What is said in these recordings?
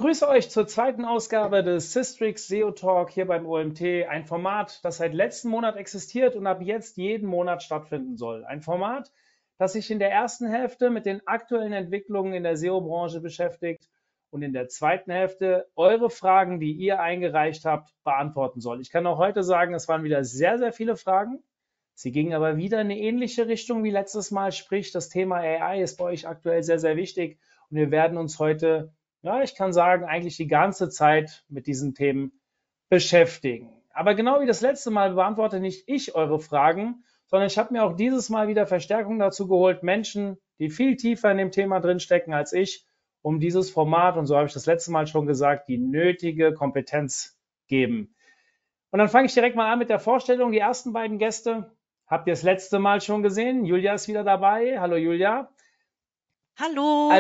begrüße euch zur zweiten Ausgabe des Systrix SEO Talk hier beim OMT. Ein Format, das seit letzten Monat existiert und ab jetzt jeden Monat stattfinden soll. Ein Format, das sich in der ersten Hälfte mit den aktuellen Entwicklungen in der SEO-Branche beschäftigt und in der zweiten Hälfte eure Fragen, die ihr eingereicht habt, beantworten soll. Ich kann auch heute sagen, es waren wieder sehr, sehr viele Fragen. Sie gingen aber wieder in eine ähnliche Richtung wie letztes Mal, sprich das Thema AI ist bei euch aktuell sehr, sehr wichtig und wir werden uns heute, ja, ich kann sagen, eigentlich die ganze Zeit mit diesen Themen beschäftigen. Aber genau wie das letzte Mal beantworte nicht ich eure Fragen, sondern ich habe mir auch dieses Mal wieder Verstärkung dazu geholt, Menschen, die viel tiefer in dem Thema drinstecken als ich, um dieses Format, und so habe ich das letzte Mal schon gesagt, die nötige Kompetenz geben. Und dann fange ich direkt mal an mit der Vorstellung. Die ersten beiden Gäste habt ihr das letzte Mal schon gesehen. Julia ist wieder dabei. Hallo Julia. Hallo.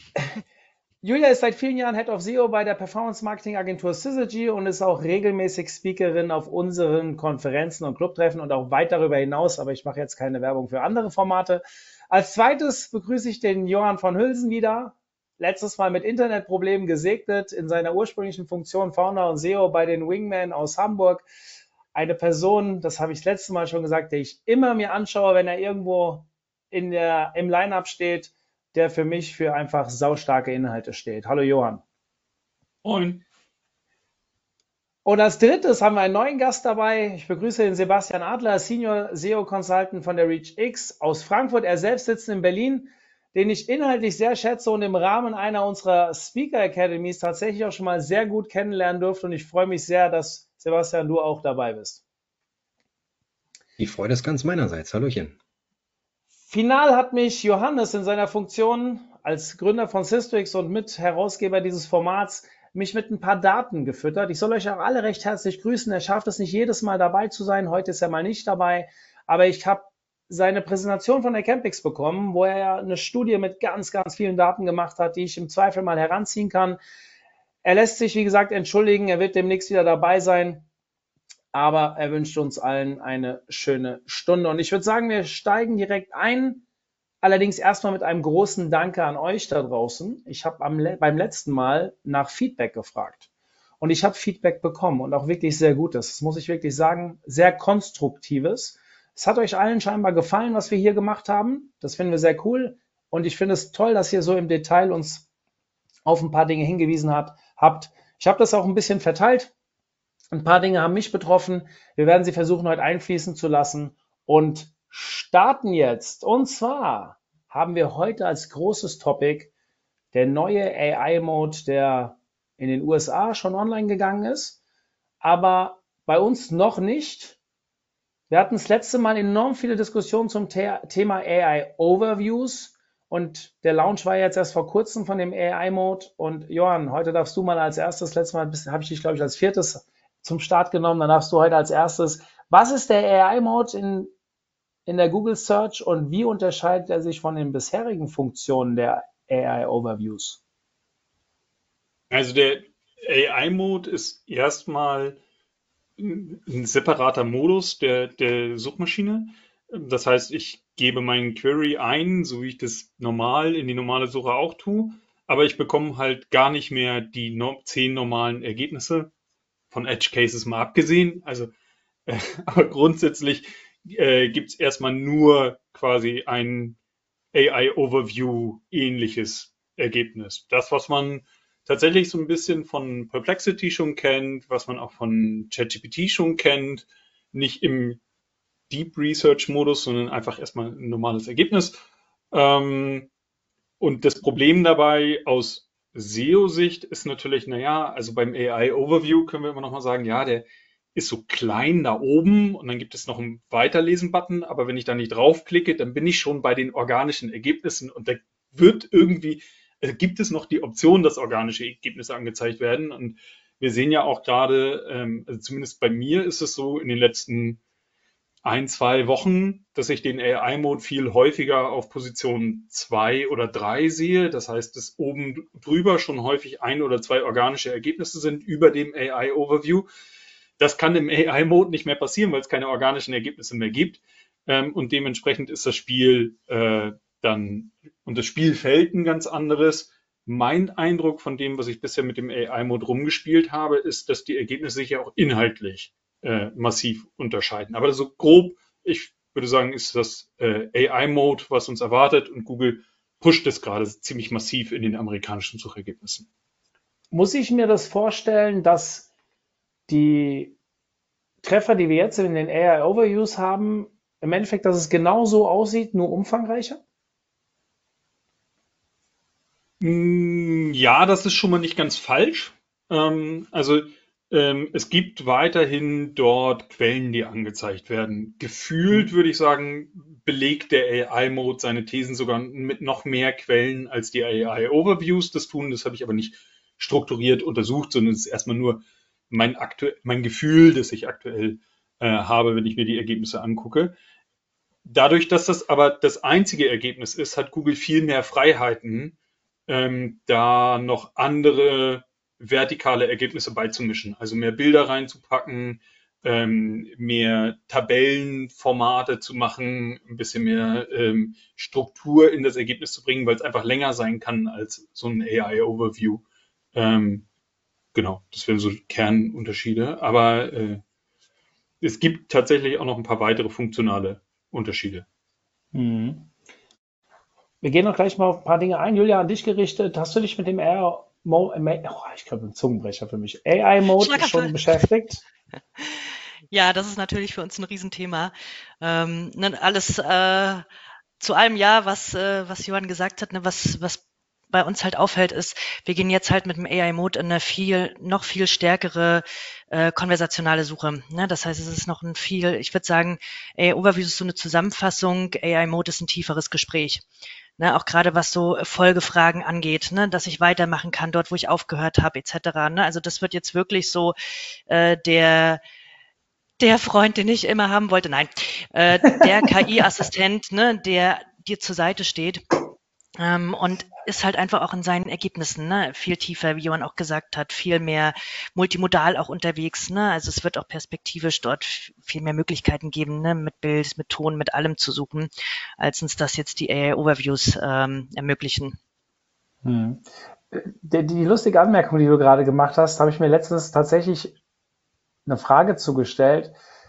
Julia ist seit vielen Jahren Head of SEO bei der Performance-Marketing-Agentur Syzygy und ist auch regelmäßig Speakerin auf unseren Konferenzen und Clubtreffen und auch weit darüber hinaus, aber ich mache jetzt keine Werbung für andere Formate. Als zweites begrüße ich den Johann von Hülsen wieder. Letztes Mal mit Internetproblemen gesegnet, in seiner ursprünglichen Funktion Founder und SEO bei den Wingmen aus Hamburg. Eine Person, das habe ich das letzte Mal schon gesagt, die ich immer mir anschaue, wenn er irgendwo im Line-Up steht, der für mich für einfach saustarke Inhalte steht. Hallo Johann. Moin. Und als drittes haben wir einen neuen Gast dabei. Ich begrüße den Sebastian Adler, Senior SEO Consultant von der ReachX aus Frankfurt. Er selbst sitzt in Berlin, den ich inhaltlich sehr schätze und im Rahmen einer unserer Speaker Academies tatsächlich auch schon mal sehr gut kennenlernen durfte. Und ich freue mich sehr, dass, Sebastian, du auch dabei bist. Die Freude ist ganz meinerseits. Hallöchen. Final hat mich Johannes in seiner Funktion als Gründer von Systrix und Mitherausgeber dieses Formats mich mit ein paar Daten gefüttert. Ich soll euch auch alle recht herzlich grüßen. Er schafft es nicht jedes Mal dabei zu sein. Heute ist er mal nicht dabei. Aber ich habe seine Präsentation von der Campix bekommen, wo er eine Studie mit ganz, ganz vielen Daten gemacht hat, die ich im Zweifel mal heranziehen kann. Er lässt sich, wie gesagt, entschuldigen. Er wird demnächst wieder dabei sein. Aber er wünscht uns allen eine schöne Stunde. Und ich würde sagen, wir steigen direkt ein. Allerdings erstmal mit einem großen Danke an euch da draußen. Ich habe beim letzten Mal nach Feedback gefragt. Und ich habe Feedback bekommen und auch wirklich sehr Gutes. Das muss ich wirklich sagen, sehr Konstruktives. Es hat euch allen scheinbar gefallen, was wir hier gemacht haben. Das finden wir sehr cool. Und ich finde es toll, dass ihr so im Detail uns auf ein paar Dinge hingewiesen habt. Ich habe das auch ein bisschen verteilt. Ein paar Dinge haben mich betroffen. Wir werden sie versuchen, heute einfließen zu lassen und starten jetzt. Und zwar haben wir heute als großes Topic der neue AI-Mode, der in den USA schon online gegangen ist, aber bei uns noch nicht. Wir hatten das letzte Mal enorm viele Diskussionen zum Thema AI-Overviews und der Launch war jetzt erst vor kurzem von dem AI-Mode. Und Johann, heute darfst du mal als erstes, letztes Mal habe ich dich, glaube ich, als viertes zum Start genommen, dann darfst du heute als erstes. Was ist der AI-Mode in der Google Search und wie unterscheidet er sich von den bisherigen Funktionen der AI-Overviews? Also der AI-Mode ist erstmal ein separater Modus der Suchmaschine. Das heißt, ich gebe meinen Query ein, so wie ich das normal in die normale Suche auch tue, aber ich bekomme halt gar nicht mehr die 10 normalen Ergebnisse, von Edge Cases mal abgesehen. Also, aber grundsätzlich gibt es erstmal nur quasi ein AI-Overview-ähnliches Ergebnis. Das, was man tatsächlich so ein bisschen von Perplexity schon kennt, was man auch von ChatGPT schon kennt, nicht im Deep Research Modus, sondern einfach erstmal ein normales Ergebnis. Und das Problem dabei aus SEO-Sicht ist natürlich, naja, also beim AI-Overview können wir immer noch mal sagen, ja, der ist so klein da oben und dann gibt es noch einen Weiterlesen-Button, aber wenn ich da nicht draufklicke, dann bin ich schon bei den organischen Ergebnissen und da wird irgendwie, gibt es noch die Option, dass organische Ergebnisse angezeigt werden. Und wir sehen ja auch gerade, also zumindest bei mir ist es so in den letzten 1, 2 Wochen, dass ich den AI-Mode viel häufiger auf Position 2 oder 3 sehe. Das heißt, dass oben drüber schon häufig 1 oder 2 organische Ergebnisse sind über dem AI-Overview. Das kann im AI-Mode nicht mehr passieren, weil es keine organischen Ergebnisse mehr gibt. Und dementsprechend ist das Spiel dann, und das Spielfeld ein ganz anderes. Mein Eindruck von dem, was ich bisher mit dem AI-Mode rumgespielt habe, ist, dass die Ergebnisse sich ja auch inhaltlich massiv unterscheiden. Aber so grob, ich würde sagen, ist das AI-Mode, was uns erwartet, und Google pusht es gerade ziemlich massiv in den amerikanischen Suchergebnissen. Muss ich mir das vorstellen, dass die Treffer, die wir jetzt in den AI Overviews haben, im Endeffekt, dass es genau so aussieht, nur umfangreicher? Ja, das ist schon mal nicht ganz falsch. Es gibt weiterhin dort Quellen, die angezeigt werden. Gefühlt würde ich sagen, belegt der AI-Mode seine Thesen sogar mit noch mehr Quellen als die AI-Overviews das tun. Das habe ich aber nicht strukturiert untersucht, sondern es ist erstmal nur mein Gefühl, das ich aktuell habe, wenn ich mir die Ergebnisse angucke. Dadurch, dass das aber das einzige Ergebnis ist, hat Google viel mehr Freiheiten, da noch andere vertikale Ergebnisse beizumischen, also mehr Bilder reinzupacken, mehr Tabellenformate zu machen, ein bisschen mehr Struktur in das Ergebnis zu bringen, weil es einfach länger sein kann als so ein AI-Overview. Genau, das wären so Kernunterschiede, aber es gibt tatsächlich auch noch ein paar weitere funktionale Unterschiede. Mhm. Wir gehen noch gleich mal auf ein paar Dinge ein. Julia, an dich gerichtet. Hast du dich mit dem ich glaube, ein Zungenbrecher für mich, AI-Mode schon Schlaganfall. beschäftigt? Ja, das ist natürlich für uns ein Riesenthema. Alles zu allem ja, was Johann gesagt hat, was bei uns halt auffällt, ist, wir gehen jetzt halt mit dem AI-Mode in eine noch viel stärkere konversationale Suche. Ne? Das heißt, es ist noch ich würde sagen, AI-Overview ist so eine Zusammenfassung, AI-Mode ist ein tieferes Gespräch. Ne, auch gerade was so Folgefragen angeht, ne, dass ich weitermachen kann, dort, wo ich aufgehört habe, etc. Ne? Also das wird jetzt wirklich so der Freund, den ich immer haben wollte, nein, der KI-Assistent, ne, der dir zur Seite steht und ist halt einfach auch in seinen Ergebnissen ne, viel tiefer, wie Johann auch gesagt hat, viel mehr multimodal auch unterwegs. Ne? Also es wird auch perspektivisch dort viel mehr Möglichkeiten geben, ne, mit Bild, mit Ton, mit allem zu suchen, als uns das jetzt die AI-Overviews ermöglichen. Hm. Die lustige Anmerkung, die du gerade gemacht hast, habe ich mir letztens tatsächlich eine Frage zugestellt.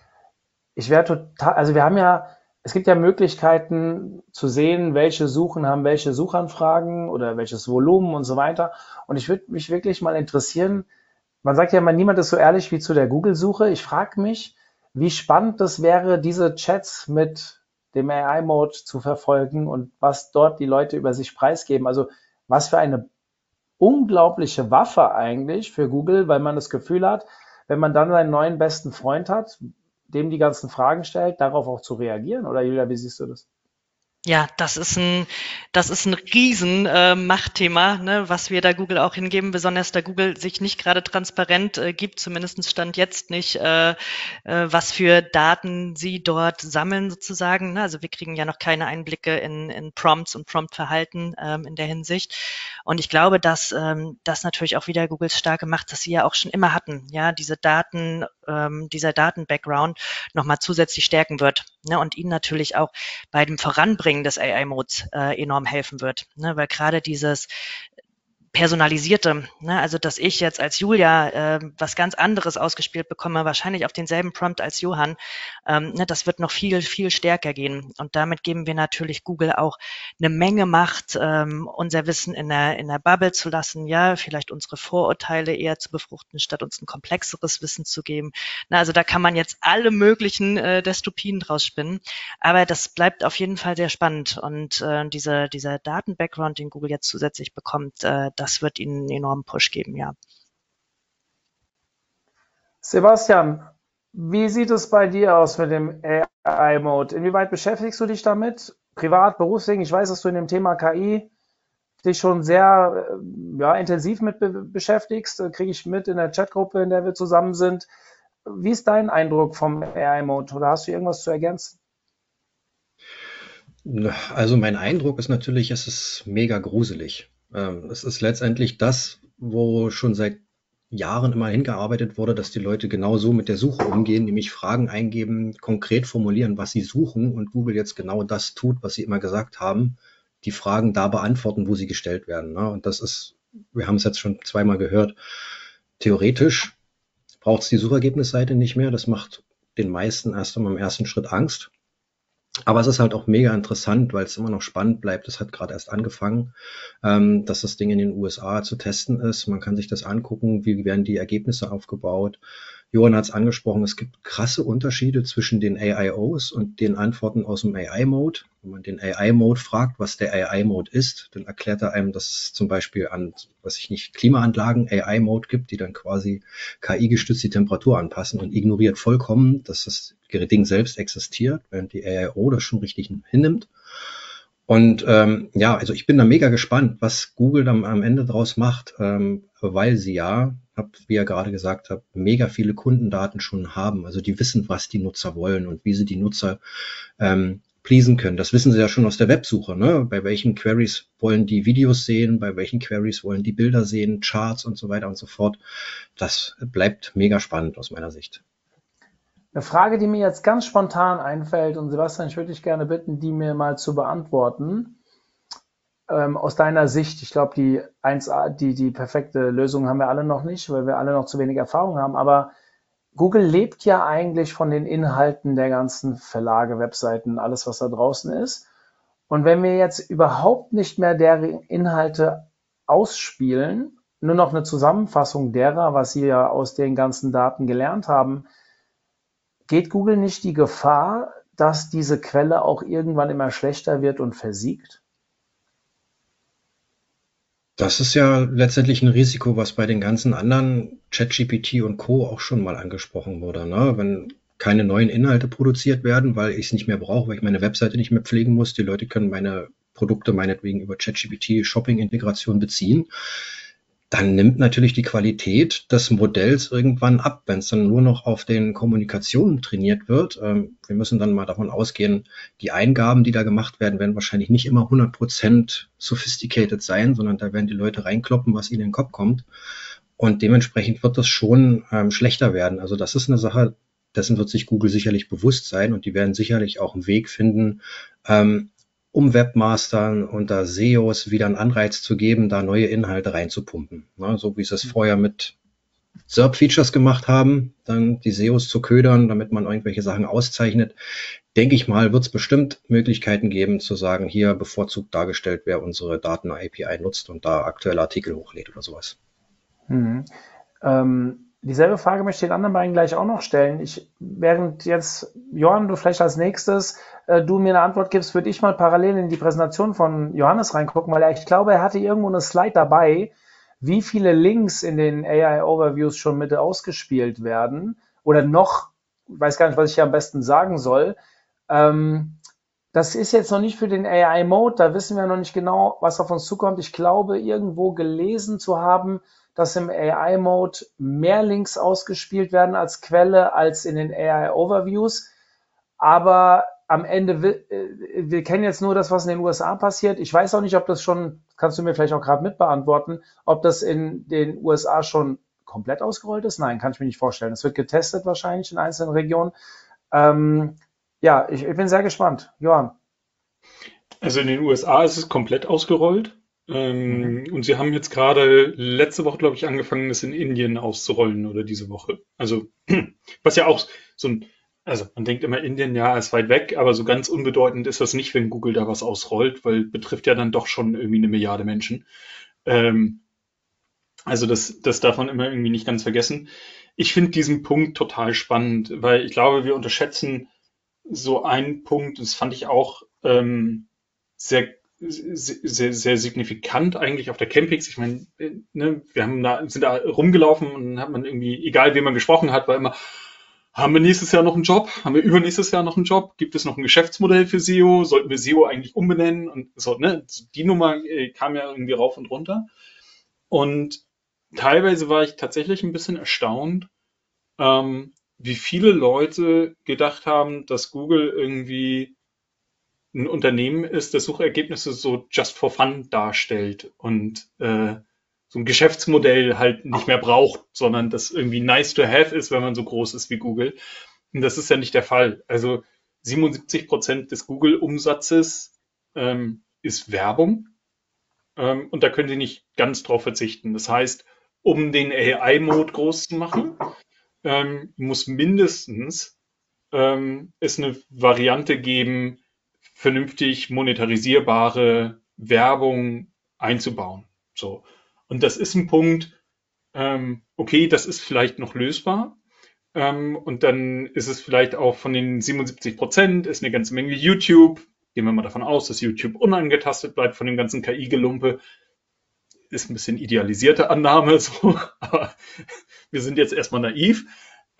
Ich wäre total, also es gibt ja Möglichkeiten zu sehen, welche Suchen haben welche Suchanfragen oder welches Volumen und so weiter. Und ich würde mich wirklich mal interessieren, man sagt ja immer, niemand ist so ehrlich wie zu der Google-Suche. Ich frage mich, wie spannend das wäre, diese Chats mit dem AI-Mode zu verfolgen und was dort die Leute über sich preisgeben. Also was für eine unglaubliche Waffe eigentlich für Google, weil man das Gefühl hat, wenn man dann seinen neuen besten Freund hat, dem die ganzen Fragen stellt, darauf auch zu reagieren. Oder Julia, wie siehst du das? Ja, das ist ein riesen Machtthema, ne, was wir da Google auch hingeben, besonders da Google sich nicht gerade transparent gibt, zumindest Stand jetzt nicht, was für Daten sie dort sammeln sozusagen. Ne? Also wir kriegen ja noch keine Einblicke in Prompts und Prompt-Verhalten in der Hinsicht. Und ich glaube, dass das natürlich auch wieder Googles starke Macht, dass sie ja auch schon immer hatten, ja, dieser Daten-Background nochmal zusätzlich stärken wird. Ne? Und ihnen natürlich auch bei dem Voranbringen des AI-Modes enorm helfen wird. Ne? Weil gerade dieses Personalisierte, ne? Also dass ich jetzt als Julia was ganz anderes ausgespielt bekomme, wahrscheinlich auf denselben Prompt als Johann, ne? Das wird noch viel, viel stärker gehen. Und damit geben wir natürlich Google auch eine Menge Macht, unser Wissen in der Bubble zu lassen, ja, vielleicht unsere Vorurteile eher zu befruchten, statt uns ein komplexeres Wissen zu geben. Na, also da kann man jetzt alle möglichen Dystopien draus spinnen. Aber das bleibt auf jeden Fall sehr spannend. Und dieser Daten-Background, den Google jetzt zusätzlich bekommt, das wird ihnen einen enormen Push geben, ja. Sebastian, wie sieht es bei dir aus mit dem AI-Mode? Inwieweit beschäftigst du dich damit? Privat, berufswegen? Ich weiß, dass du in dem Thema KI dich schon sehr ja, intensiv mit beschäftigst. Kriege ich mit in der Chatgruppe, in der wir zusammen sind. Wie ist dein Eindruck vom AI-Mode? Oder hast du irgendwas zu ergänzen? Also mein Eindruck ist natürlich, es ist mega gruselig. Es ist letztendlich das, wo schon seit Jahren immer hingearbeitet wurde, dass die Leute genau so mit der Suche umgehen, nämlich Fragen eingeben, konkret formulieren, was sie suchen und Google jetzt genau das tut, was sie immer gesagt haben, die Fragen da beantworten, wo sie gestellt werden. Ne? Und das ist, wir haben es jetzt schon zweimal gehört, theoretisch braucht es die Suchergebnisseite nicht mehr. Das macht den meisten erst einmal im ersten Schritt Angst. Aber es ist halt auch mega interessant, weil es immer noch spannend bleibt. Es hat gerade erst angefangen, dass das Ding in den USA zu testen ist. Man kann sich das angucken, wie werden die Ergebnisse aufgebaut. Johann hat es angesprochen, es gibt krasse Unterschiede zwischen den AIOs und den Antworten aus dem AI-Mode. Wenn man den AI-Mode fragt, was der AI-Mode ist, dann erklärt er einem, dass es zum Beispiel an, was ich nicht, Klimaanlagen AI-Mode gibt, die dann quasi KI-gestützt die Temperatur anpassen und ignoriert vollkommen, dass das Ding selbst existiert, während die AIO das schon richtig hinnimmt. Und ja, also ich bin da mega gespannt, was Google dann am Ende draus macht, weil sie ja, wie ihr gerade gesagt habt, mega viele Kundendaten schon haben. Also die wissen, was die Nutzer wollen und wie sie die Nutzer pleasen können. Das wissen sie ja schon aus der Websuche, ne? Bei welchen Queries wollen die Videos sehen, bei welchen Queries wollen die Bilder sehen, Charts und so weiter und so fort. Das bleibt mega spannend aus meiner Sicht. Eine Frage, die mir jetzt ganz spontan einfällt, und Sebastian, ich würde dich gerne bitten, die mir mal zu beantworten. Aus deiner Sicht, ich glaube, die 1A, die perfekte Lösung haben wir alle noch nicht, weil wir alle noch zu wenig Erfahrung haben, aber Google lebt ja eigentlich von den Inhalten der ganzen Verlage, Webseiten, alles, was da draußen ist. Und wenn wir jetzt überhaupt nicht mehr deren Inhalte ausspielen, nur noch eine Zusammenfassung derer, was sie ja aus den ganzen Daten gelernt haben, geht Google nicht die Gefahr, dass diese Quelle auch irgendwann immer schlechter wird und versiegt? Das ist ja letztendlich ein Risiko, was bei den ganzen anderen ChatGPT und Co. auch schon mal angesprochen wurde. Ne? Wenn keine neuen Inhalte produziert werden, weil ich es nicht mehr brauche, weil ich meine Webseite nicht mehr pflegen muss, die Leute können meine Produkte meinetwegen über ChatGPT Shopping-Integration beziehen, dann nimmt natürlich die Qualität des Modells irgendwann ab, wenn es dann nur noch auf den Kommunikationen trainiert wird. Wir müssen dann mal davon ausgehen, die Eingaben, die da gemacht werden, werden wahrscheinlich nicht immer 100% sophisticated sein, sondern da werden die Leute reinkloppen, was ihnen in den Kopf kommt. Und dementsprechend wird das schon schlechter werden. Also das ist eine Sache, dessen wird sich Google sicherlich bewusst sein und die werden sicherlich auch einen Weg finden, um Webmastern und da SEOs wieder einen Anreiz zu geben, da neue Inhalte reinzupumpen. Ne, so wie sie es vorher mit SERP-Features gemacht haben, dann die SEOs zu ködern, damit man irgendwelche Sachen auszeichnet. Denke ich mal, wird es bestimmt Möglichkeiten geben, zu sagen, hier bevorzugt dargestellt, wer unsere Daten-API nutzt und da aktuelle Artikel hochlädt oder sowas. Dieselbe Frage möchte ich den anderen beiden gleich auch noch stellen. Während jetzt, Johann, du vielleicht als nächstes, du mir eine Antwort gibst, würde ich mal parallel in die Präsentation von Johannes reingucken, weil ich glaube, er hatte irgendwo eine Slide dabei, wie viele Links in den AI-Overviews schon mit ausgespielt werden oder noch, ich weiß gar nicht, was ich hier am besten sagen soll. Das ist jetzt noch nicht für den AI-Mode, da wissen wir noch nicht genau, was auf uns zukommt. Ich glaube, irgendwo gelesen zu haben, dass im AI-Mode mehr Links ausgespielt werden als Quelle als in den AI-Overviews. Aber am Ende, wir kennen jetzt nur das, was in den USA passiert. Ich weiß auch nicht, ob das schon, kannst du mir vielleicht auch gerade mit beantworten, ob das in den USA schon komplett ausgerollt ist? Nein, kann ich mir nicht vorstellen. Es wird getestet wahrscheinlich in einzelnen Regionen. Ja, ich bin sehr gespannt. Johann. Also in den USA ist es komplett ausgerollt. Und sie haben jetzt gerade letzte Woche, glaube ich, angefangen, das in Indien auszurollen oder diese Woche. Also, was ja auch also man denkt immer, Indien, ja, ist weit weg, aber so ganz unbedeutend ist das nicht, wenn Google da was ausrollt, weil betrifft ja dann doch schon irgendwie 1 Milliarde Menschen. Also das darf man immer irgendwie nicht ganz vergessen. Ich finde diesen Punkt total spannend, weil ich glaube, wir unterschätzen so einen Punkt, das fand ich auch sehr signifikant eigentlich auf der Campix. Ich meine, ne, sind da rumgelaufen und dann hat man irgendwie, egal wen man gesprochen hat, war immer, haben wir nächstes Jahr noch einen Job? Haben wir übernächstes Jahr noch einen Job? Gibt es noch ein Geschäftsmodell für SEO? Sollten wir SEO eigentlich umbenennen? Und so, ne, die Nummer kam ja irgendwie rauf und runter. Und teilweise war ich tatsächlich ein bisschen erstaunt, wie viele Leute gedacht haben, dass Google irgendwie ein Unternehmen ist, das Suchergebnisse so just for fun darstellt und so ein Geschäftsmodell halt nicht mehr braucht, sondern das irgendwie nice to have ist, wenn man so groß ist wie Google. Und das ist ja nicht der Fall. Also 77% des Google-Umsatzes ist Werbung. Und da können Sie nicht ganz drauf verzichten. Das heißt, um den AI-Mode groß zu machen, muss mindestens es eine Variante geben, vernünftig monetarisierbare Werbung einzubauen. So. Und das ist ein Punkt, okay, das ist vielleicht noch lösbar. Und dann ist es vielleicht auch von den 77% ist eine ganze Menge YouTube. Gehen wir mal davon aus, dass YouTube unangetastet bleibt von dem ganzen KI-Gelumpe. Ist ein bisschen idealisierte Annahme, so, aber wir sind jetzt erstmal naiv.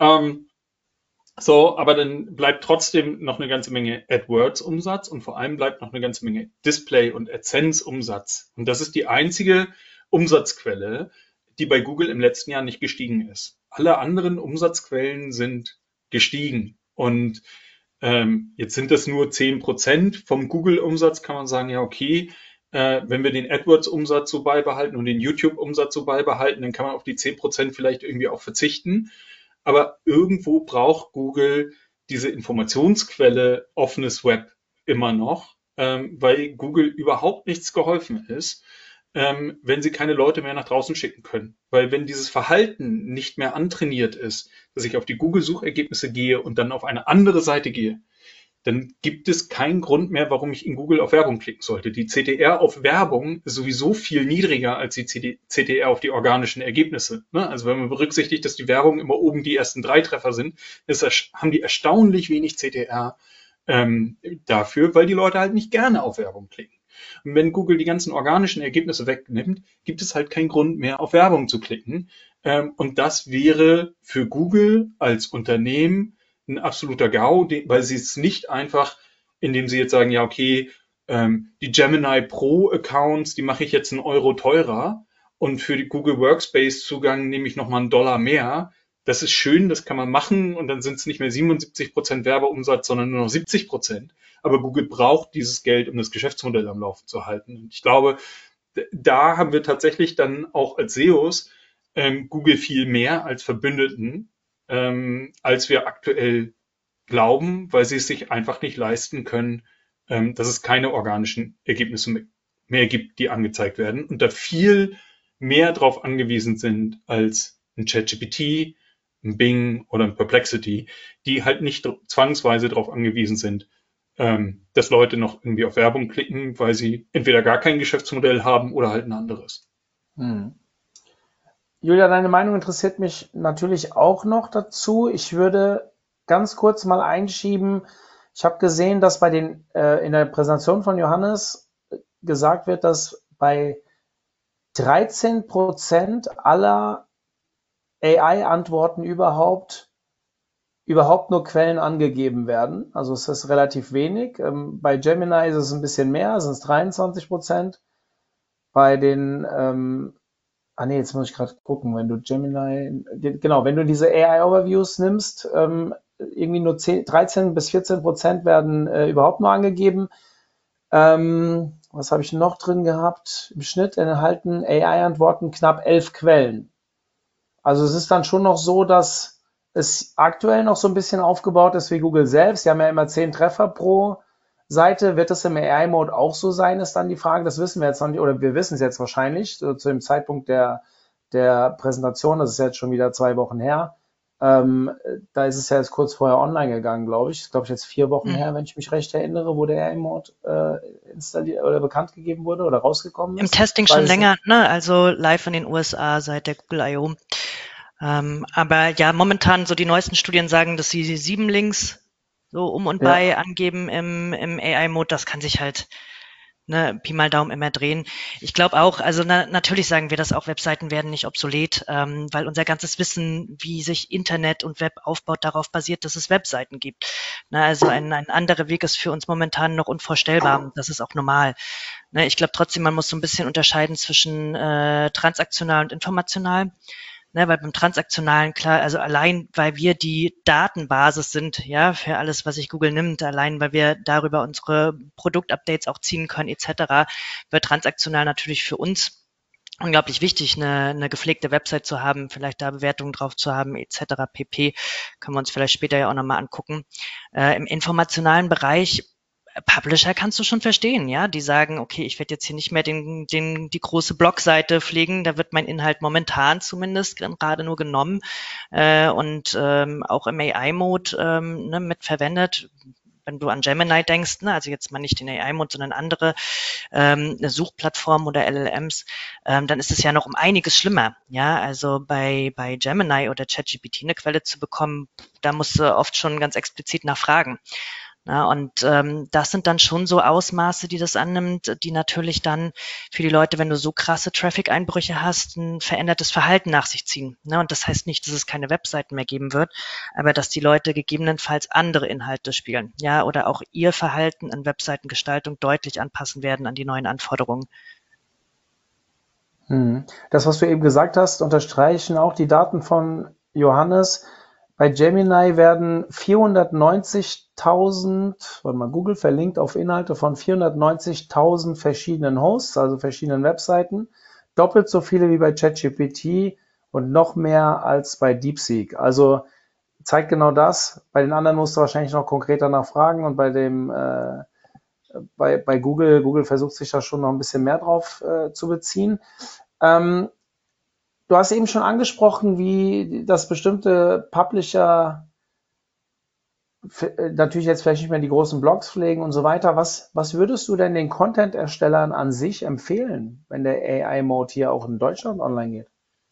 Aber dann bleibt trotzdem noch eine ganze Menge AdWords-Umsatz und vor allem bleibt noch eine ganze Menge Display- und AdSense-Umsatz. Und das ist die einzige Umsatzquelle, die bei Google im letzten Jahr nicht gestiegen ist. Alle anderen Umsatzquellen sind gestiegen. Und jetzt sind das nur 10% vom Google-Umsatz, kann man sagen, ja, okay, wenn wir den AdWords-Umsatz so beibehalten und den YouTube-Umsatz so beibehalten, dann kann man auf die 10% vielleicht irgendwie auch verzichten. Aber irgendwo braucht Google diese Informationsquelle offenes Web immer noch, weil Google überhaupt nichts geholfen ist, wenn sie keine Leute mehr nach draußen schicken können. Weil wenn dieses Verhalten nicht mehr antrainiert ist, dass ich auf die Google-Suchergebnisse gehe und dann auf eine andere Seite gehe, dann gibt es keinen Grund mehr, warum ich in Google auf Werbung klicken sollte. Die CTR auf Werbung ist sowieso viel niedriger als die CTR auf die organischen Ergebnisse. Also wenn man berücksichtigt, dass die Werbung immer oben die ersten 3 Treffer sind, haben die erstaunlich wenig CTR dafür, weil die Leute halt nicht gerne auf Werbung klicken. Und wenn Google die ganzen organischen Ergebnisse wegnimmt, gibt es halt keinen Grund mehr, auf Werbung zu klicken. Und das wäre für Google als Unternehmen ein absoluter GAU, weil sie es nicht einfach, indem sie jetzt sagen, ja, okay, die Gemini Pro Accounts, die mache ich jetzt €1 teurer und für die Google Workspace Zugang nehme ich nochmal $1 mehr. Das ist schön, das kann man machen und dann sind es nicht mehr 77% Werbeumsatz, sondern nur noch 70%. Aber Google braucht dieses Geld, um das Geschäftsmodell am Laufen zu halten. Und ich glaube, da haben wir tatsächlich dann auch als SEOs Google viel mehr als Verbündeten, als wir aktuell glauben, weil sie es sich einfach nicht leisten können, dass es keine organischen Ergebnisse mehr gibt, die angezeigt werden und da viel mehr darauf angewiesen sind als ein ChatGPT, ein Bing oder ein Perplexity, die halt nicht zwangsweise darauf angewiesen sind, dass Leute noch irgendwie auf Werbung klicken, weil sie entweder gar kein Geschäftsmodell haben oder halt ein anderes. Julia, deine Meinung interessiert mich natürlich auch noch dazu. Ich würde ganz kurz mal einschieben. Ich habe gesehen, dass in der Präsentation von Johannes gesagt wird, dass bei 13% aller AI-Antworten überhaupt nur Quellen angegeben werden. Also es ist relativ wenig. Bei Gemini ist es ein bisschen mehr, sind es 23%. Bei den jetzt muss ich gerade gucken, wenn du wenn du diese AI-Overviews nimmst, irgendwie nur 13-14% werden überhaupt nur angegeben. Was habe ich noch drin gehabt? Im Schnitt enthalten AI-Antworten knapp 11 Quellen. Also es ist dann schon noch so, dass es aktuell noch so ein bisschen aufgebaut ist wie Google selbst. Sie haben ja immer 10 Treffer pro Seite. Wird das im AI-Mode auch so sein, ist dann die Frage. Das wissen wir jetzt noch nicht, oder wir wissen es jetzt wahrscheinlich, so zu dem Zeitpunkt der Präsentation. Das ist jetzt schon wieder 2 Wochen her. Da ist es ja jetzt kurz vorher online gegangen, glaube ich. Das ist, glaube ich, jetzt 4 Wochen her, wenn ich mich recht erinnere, wo der AI-Mode installiert oder bekannt gegeben wurde oder rausgekommen ist. Im Testing schon länger, ne? Also live in den USA seit der Google I.O. Aber ja, momentan so die neuesten Studien sagen, dass sie 7 Links so und bei angeben im AI-Mode. Das kann sich halt Pi mal Daumen immer drehen. Ich glaube auch, also natürlich sagen wir das auch, Webseiten werden nicht obsolet, weil unser ganzes Wissen, wie sich Internet und Web aufbaut, darauf basiert, dass es Webseiten gibt. Also ein anderer Weg ist für uns momentan noch unvorstellbar. Das ist auch normal. Ich glaube trotzdem, man muss so ein bisschen unterscheiden zwischen transaktional und informational. Weil beim Transaktionalen, klar, also allein, weil wir die Datenbasis sind, ja, für alles, was sich Google nimmt, allein, weil wir darüber unsere Produktupdates auch ziehen können, etc., wird transaktional natürlich für uns unglaublich wichtig, eine gepflegte Website zu haben, vielleicht da Bewertungen drauf zu haben, etc., pp. Können wir uns vielleicht später ja auch nochmal angucken. Im informationalen Bereich, Publisher kannst du schon verstehen, ja, die sagen, okay, ich werde jetzt hier nicht mehr die große Blogseite pflegen, da wird mein Inhalt momentan zumindest gerade nur genommen und auch im AI-Mode mit verwendet. Wenn du an Gemini denkst, ne, also jetzt mal nicht den AI-Mode, sondern andere Suchplattformen oder LLMs, dann ist es ja noch um einiges schlimmer. Ja, also bei Gemini oder ChatGPT eine Quelle zu bekommen, da musst du oft schon ganz explizit nachfragen. Ja, und das sind dann schon so Ausmaße, die das annimmt, die natürlich dann für die Leute, wenn du so krasse Traffic-Einbrüche hast, ein verändertes Verhalten nach sich ziehen. Ne? Und das heißt nicht, dass es keine Webseiten mehr geben wird, aber dass die Leute gegebenenfalls andere Inhalte spielen, ja, oder auch ihr Verhalten in Webseitengestaltung deutlich anpassen werden an die neuen Anforderungen. Das, was du eben gesagt hast, unterstreichen auch die Daten von Johannes. Bei Gemini werden 490.000, warte mal, Google verlinkt auf Inhalte von 490.000 verschiedenen Hosts, also verschiedenen Webseiten, doppelt so viele wie bei ChatGPT und noch mehr als bei DeepSeek. Also zeigt genau das. Bei den anderen musst du wahrscheinlich noch konkreter nachfragen und bei Google versucht sich da schon noch ein bisschen mehr drauf zu beziehen. Du hast eben schon angesprochen, wie das bestimmte Publisher natürlich jetzt vielleicht nicht mehr die großen Blogs pflegen und so weiter. Was würdest du denn den Content-Erstellern an sich empfehlen, wenn der AI-Mode hier auch in Deutschland online geht?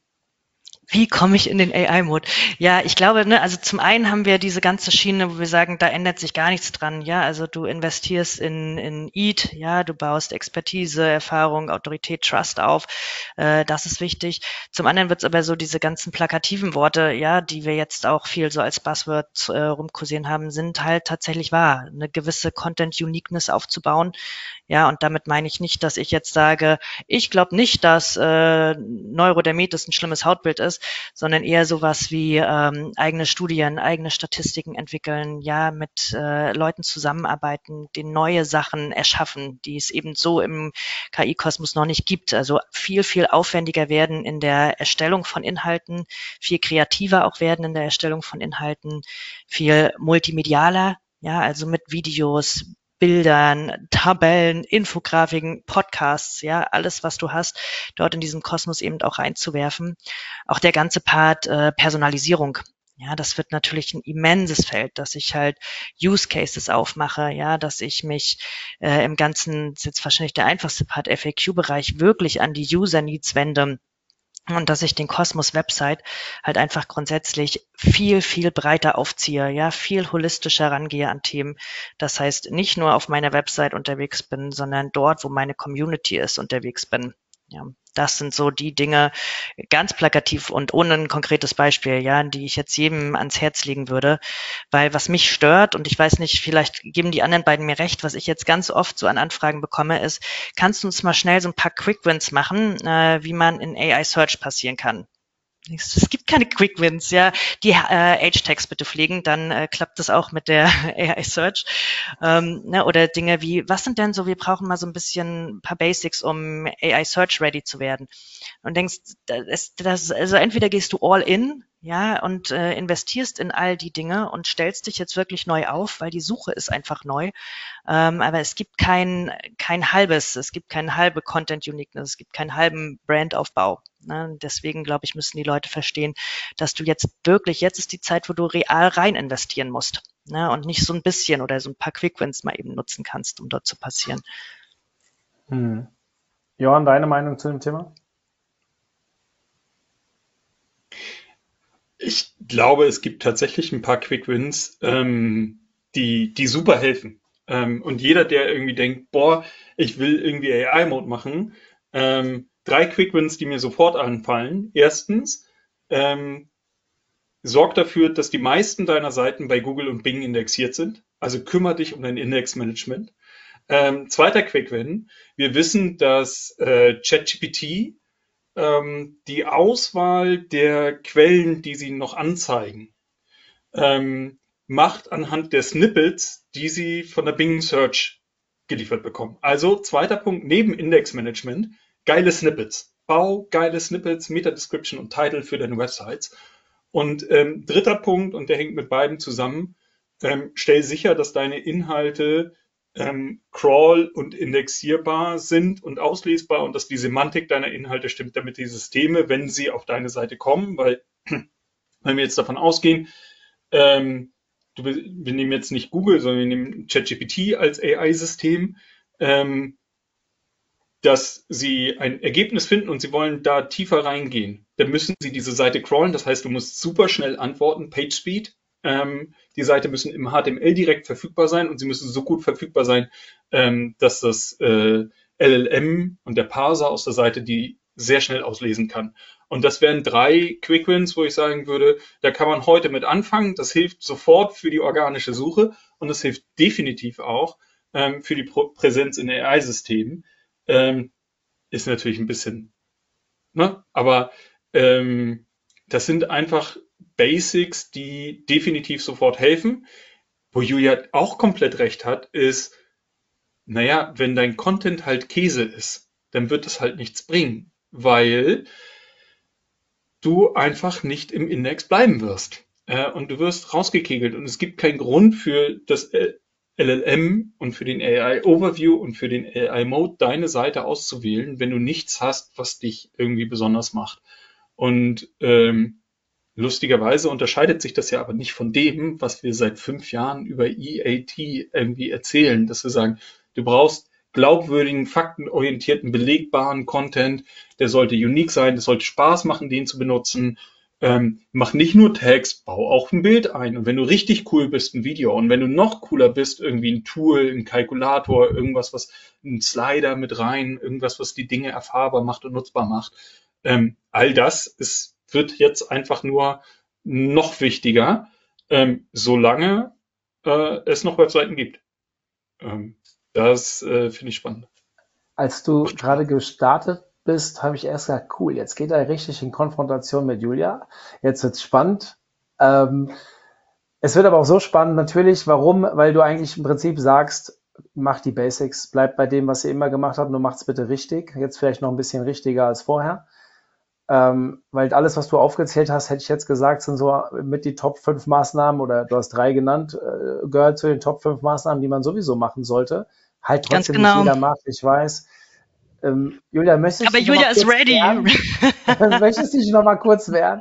Wie komme ich in den AI-Mode? Ja, ich glaube, ne, also zum einen haben wir diese ganze Schiene, wo wir sagen, da ändert sich gar nichts dran. Ja, also du investierst in EAT, ja, du baust Expertise, Erfahrung, Autorität, Trust auf. Das ist wichtig. Zum anderen wird es aber so diese ganzen plakativen Worte, ja, die wir jetzt auch viel so als Buzzword rumkursieren haben, sind halt tatsächlich wahr. Eine gewisse Content-Uniqueness aufzubauen. Ja, und damit meine ich nicht, dass ich jetzt sage, ich glaube nicht, dass Neurodermitis ein schlimmes Hautbild ist, sondern eher sowas wie eigene Studien, eigene Statistiken entwickeln, ja, mit Leuten zusammenarbeiten, die neue Sachen erschaffen, die es eben so im KI-Kosmos noch nicht gibt. Also viel, viel aufwendiger werden in der Erstellung von Inhalten, viel kreativer auch werden in der Erstellung von Inhalten, viel multimedialer, ja, also mit Videos, Bildern, Tabellen, Infografiken, Podcasts, ja, alles, was du hast, dort in diesen Kosmos eben auch reinzuwerfen. Auch der ganze Part Personalisierung. Ja, das wird natürlich ein immenses Feld, dass ich halt Use Cases aufmache, ja, dass ich mich im ganzen, das ist jetzt wahrscheinlich der einfachste Part, FAQ-Bereich wirklich an die User Needs wende. Und dass ich den Kosmos Website halt einfach grundsätzlich viel, viel breiter aufziehe, ja, viel holistischer rangehe an Themen. Das heißt, nicht nur auf meiner Website unterwegs bin, sondern dort, wo meine Community ist, unterwegs bin. Ja, das sind so die Dinge, ganz plakativ und ohne ein konkretes Beispiel, ja, die ich jetzt jedem ans Herz legen würde, weil was mich stört, und ich weiß nicht, vielleicht geben die anderen beiden mir recht, was ich jetzt ganz oft so an Anfragen bekomme, ist, kannst du uns mal schnell so ein paar Quick Wins machen, wie man in AI Search passieren kann? Es gibt keine Quick Wins, ja. Die Age-Tags bitte pflegen, dann klappt das auch mit der AI Search. Ne, oder Dinge wie, was sind denn so, wir brauchen mal so ein paar Basics, um AI Search ready zu werden. Und denkst, also entweder gehst du all in, ja, und investierst in all die Dinge und stellst dich jetzt wirklich neu auf, weil die Suche ist einfach neu. Aber es gibt kein halbes, es gibt keine halbe Content Uniqueness, es gibt keinen halben Brandaufbau. Ne? Deswegen, glaube ich, müssen die Leute verstehen, dass du jetzt ist die Zeit, wo du real rein investieren musst. Ne? Und nicht so ein bisschen oder so ein paar Quickwins mal eben nutzen kannst, um dort zu passieren. Johann, deine Meinung zu dem Thema? Ich glaube, es gibt tatsächlich ein paar Quick Wins, die super helfen. Und jeder, der irgendwie denkt, boah, ich will irgendwie AI-Mode machen, 3 Quick Wins, die mir sofort anfallen. Erstens, sorg dafür, dass die meisten deiner Seiten bei Google und Bing indexiert sind. Also kümmere dich um dein Indexmanagement. Zweiter Quick Win. Wir wissen, dass ChatGPT die Auswahl der Quellen, die sie noch anzeigen, macht anhand der Snippets, die sie von der Bing Search geliefert bekommen. Also zweiter Punkt, neben Indexmanagement, geile Snippets. Bau geile Snippets, Meta-Description und Title für deine Websites. Und dritter Punkt, und der hängt mit beiden zusammen, stell sicher, dass deine Inhalte crawl- und indexierbar sind und auslesbar und dass die Semantik deiner Inhalte stimmt, damit die Systeme, wenn sie auf deine Seite kommen, weil wenn wir jetzt davon ausgehen, ähm, wir nehmen jetzt nicht Google, sondern wir nehmen ChatGPT als AI-System, ähm, dass sie ein Ergebnis finden und sie wollen da tiefer reingehen, dann müssen sie diese Seite crawlen. Das heißt, du musst super schnell antworten, PageSpeed. Die Seite müssen im HTML direkt verfügbar sein und sie müssen so gut verfügbar sein, dass das LLM und der Parser aus der Seite die sehr schnell auslesen kann. Und das wären 3 Quick Wins, wo ich sagen würde, da kann man heute mit anfangen. Das hilft sofort für die organische Suche und das hilft definitiv auch für die Präsenz in AI-Systemen. Ist natürlich ein bisschen, ne? Aber das sind einfach Basics, die definitiv sofort helfen. Wo Julia auch komplett recht hat, ist, naja, wenn dein Content halt Käse ist, dann wird es halt nichts bringen, weil du einfach nicht im Index bleiben wirst. Und du wirst rausgekegelt. Und es gibt keinen Grund für das LLM und für den AI Overview und für den AI Mode deine Seite auszuwählen, wenn du nichts hast, was dich irgendwie besonders macht. Und lustigerweise unterscheidet sich das ja aber nicht von dem, was wir seit 5 Jahren über EAT irgendwie erzählen, dass wir sagen, du brauchst glaubwürdigen, faktenorientierten, belegbaren Content, der sollte unique sein, das sollte Spaß machen, den zu benutzen. Mach nicht nur Text, bau auch ein Bild ein. Und wenn du richtig cool bist, ein Video. Und wenn du noch cooler bist, irgendwie ein Tool, ein Kalkulator, irgendwas, was ein Slider mit rein, irgendwas, was die Dinge erfahrbar macht und nutzbar macht. All das wird jetzt einfach nur noch wichtiger, solange es noch Webseiten gibt. Das finde ich spannend. Als du gerade gestartet bist, habe ich erst gesagt, cool, jetzt geht er richtig in Konfrontation mit Julia. Jetzt wird's spannend. Es wird aber auch so spannend natürlich. Warum? Weil du eigentlich im Prinzip sagst, mach die Basics, bleib bei dem, was ihr immer gemacht habt, nur macht's bitte richtig. Jetzt vielleicht noch ein bisschen richtiger als vorher. Weil alles, was du aufgezählt hast, hätte ich jetzt gesagt, sind so mit die Top 5 Maßnahmen, oder du hast 3 genannt, gehört zu den Top 5 Maßnahmen, die man sowieso machen sollte. Halt Ganz trotzdem nicht genau. jeder macht, ich weiß. Julia, möchtest Aber du dich noch Julia mal ist kurz ready. wehren? Möchtest du dich noch mal kurz wehren?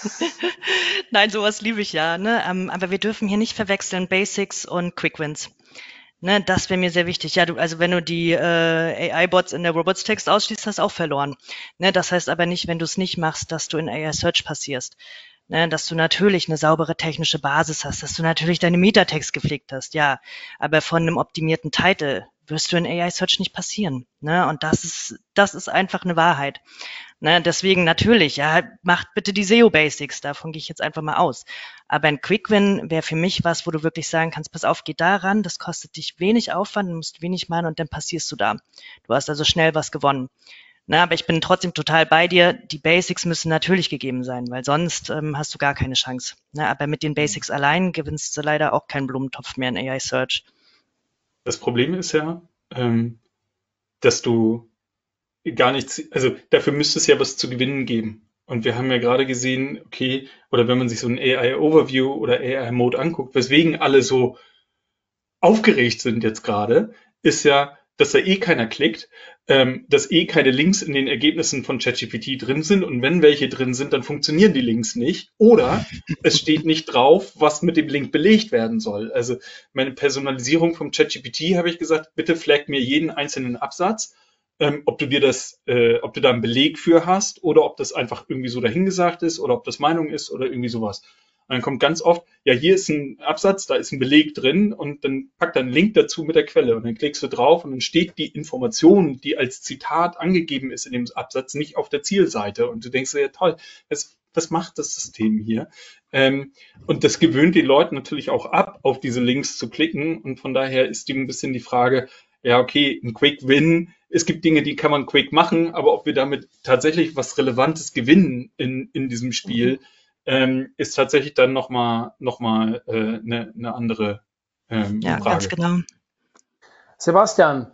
Nein, sowas liebe ich ja. Ne? Aber wir dürfen hier nicht verwechseln Basics und Quick Wins. Ne, das wäre mir sehr wichtig. Ja, also wenn du die AI-Bots in der Robots-Text ausschließt, hast du auch verloren. Ne, das heißt aber nicht, wenn du es nicht machst, dass du in AI-Search passierst. Ne, dass du natürlich eine saubere technische Basis hast, dass du natürlich deine Metatext gepflegt hast, ja. Aber von einem optimierten Title wirst du in AI-Search nicht passieren. Ne? Und das ist einfach eine Wahrheit. Ne? Deswegen natürlich, ja, macht bitte die SEO-Basics, davon gehe ich jetzt einfach mal aus. Aber ein Quick-Win wäre für mich was, wo du wirklich sagen kannst, pass auf, geh da ran, das kostet dich wenig Aufwand, du musst wenig machen und dann passierst du da. Du hast also schnell was gewonnen. Na, aber ich bin trotzdem total bei dir. Die Basics müssen natürlich gegeben sein, weil sonst hast du gar keine Chance. Na, aber mit den Basics allein gewinnst du leider auch keinen Blumentopf mehr in AI Search. Das Problem ist ja, dass du gar nichts, also dafür müsste es ja was zu gewinnen geben. Und wir haben ja gerade gesehen, okay, oder wenn man sich so ein AI Overview oder AI Mode anguckt, weswegen alle so aufgeregt sind jetzt gerade, ist ja, dass da eh keiner klickt, dass eh keine Links in den Ergebnissen von ChatGPT drin sind und wenn welche drin sind, dann funktionieren die Links nicht oder es steht nicht drauf, was mit dem Link belegt werden soll. Also meine Personalisierung vom ChatGPT habe ich gesagt, bitte flag mir jeden einzelnen Absatz, ob du da einen Beleg für hast oder ob das einfach irgendwie so dahingesagt ist oder ob das Meinung ist oder irgendwie sowas. Und dann kommt ganz oft, ja, hier ist ein Absatz, da ist ein Beleg drin und dann packt er einen Link dazu mit der Quelle und dann klickst du drauf und dann steht die Information, die als Zitat angegeben ist in dem Absatz, nicht auf der Zielseite. Und du denkst dir, ja toll, was macht das System hier? Und das gewöhnt die Leute natürlich auch ab, auf diese Links zu klicken. Und von daher ist ein bisschen die Frage, ja, okay, ein Quick Win. Es gibt Dinge, die kann man quick machen, aber ob wir damit tatsächlich was Relevantes gewinnen in diesem Spiel, ist tatsächlich dann nochmal eine andere Ja, Frage. ganz genau. Sebastian,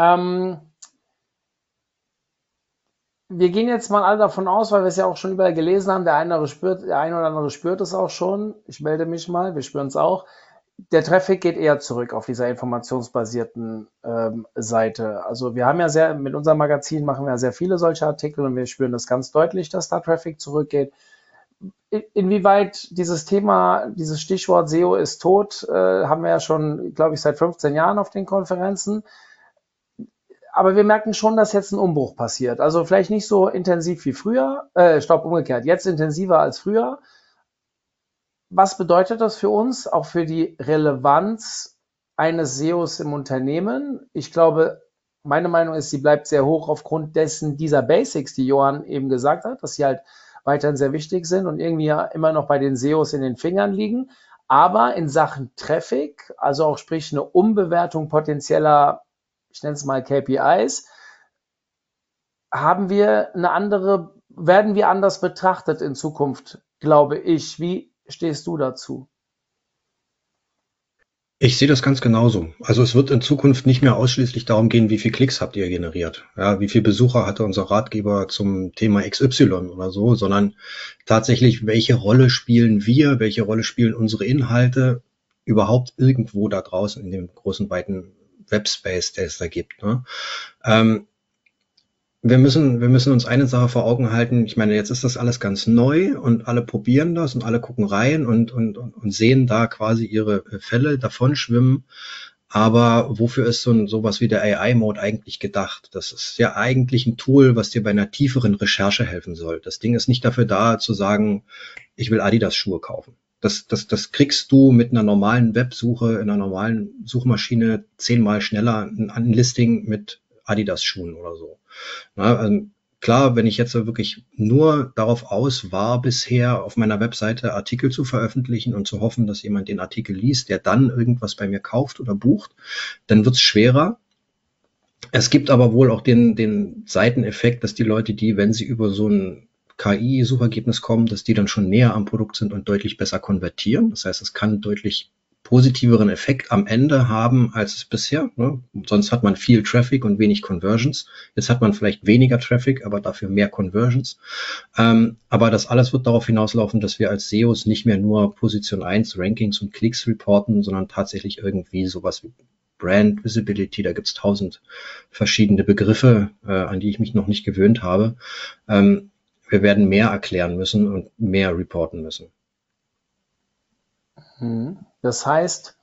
wir gehen jetzt mal alle davon aus, weil wir es ja auch schon überall gelesen haben, der eine oder andere spürt es auch schon. Ich melde mich mal, wir spüren es auch. der Traffic geht eher zurück auf dieser informationsbasierten Seite. Also wir haben ja mit unserem Magazin machen wir ja sehr viele solche Artikel und wir spüren das ganz deutlich, dass da Traffic zurückgeht. Inwieweit dieses Thema, dieses Stichwort SEO ist tot, haben wir ja schon, glaube ich, seit 15 Jahren auf den Konferenzen. Aber wir merken schon, dass jetzt ein Umbruch passiert. Also vielleicht nicht so intensiv wie früher, umgekehrt, jetzt intensiver als früher. Was bedeutet das für uns, auch für die Relevanz eines SEOs im Unternehmen? Ich glaube, meine Meinung ist, sie bleibt sehr hoch aufgrund dieser Basics, die Johann eben gesagt hat, dass sie halt weiterhin sehr wichtig sind und irgendwie ja immer noch bei den SEOs in den Fingern liegen. Aber in Sachen Traffic, also auch sprich eine Umbewertung potenzieller, ich nenne es mal KPIs, werden wir anders betrachtet in Zukunft, glaube ich. Wie stehst du dazu? Ich sehe das ganz genauso. Also es wird in Zukunft nicht mehr ausschließlich darum gehen, wie viel Klicks habt ihr generiert, ja, wie viel Besucher hatte unser Ratgeber zum Thema XY oder so, sondern tatsächlich, welche Rolle spielen wir, welche Rolle spielen unsere Inhalte überhaupt irgendwo da draußen in dem großen, weiten Webspace, der es da gibt. Ne? Wir müssen uns eine Sache vor Augen halten. Ich meine, jetzt ist das alles ganz neu und alle probieren das und alle gucken rein und sehen da quasi ihre Fälle davon schwimmen. Aber wofür ist sowas wie der AI-Mode eigentlich gedacht? Das ist ja eigentlich ein Tool, was dir bei einer tieferen Recherche helfen soll. Das Ding ist nicht dafür da, zu sagen, ich will Adidas-Schuhe kaufen. Das kriegst du mit einer normalen Websuche, in einer normalen Suchmaschine 10-mal schneller ein Listing mit Adidas-Schuhen oder so. Na, klar, wenn ich jetzt wirklich nur darauf aus war, bisher auf meiner Webseite Artikel zu veröffentlichen und zu hoffen, dass jemand den Artikel liest, der dann irgendwas bei mir kauft oder bucht, dann wird's schwerer. Es gibt aber wohl auch den Seiteneffekt, dass die Leute, die, wenn sie über so ein KI-Suchergebnis kommen, dass die dann schon näher am Produkt sind und deutlich besser konvertieren. Das heißt, es kann deutlich positiveren Effekt am Ende haben, als es bisher. Ne? Sonst hat man viel Traffic und wenig Conversions. Jetzt hat man vielleicht weniger Traffic, aber dafür mehr Conversions. Aber das alles wird darauf hinauslaufen, dass wir als SEOs nicht mehr nur Position 1 Rankings und Klicks reporten, sondern tatsächlich irgendwie sowas wie Brand Visibility. Da gibt's 1000 verschiedene Begriffe, an die ich mich noch nicht gewöhnt habe. Wir werden mehr erklären müssen und mehr reporten müssen. Das heißt,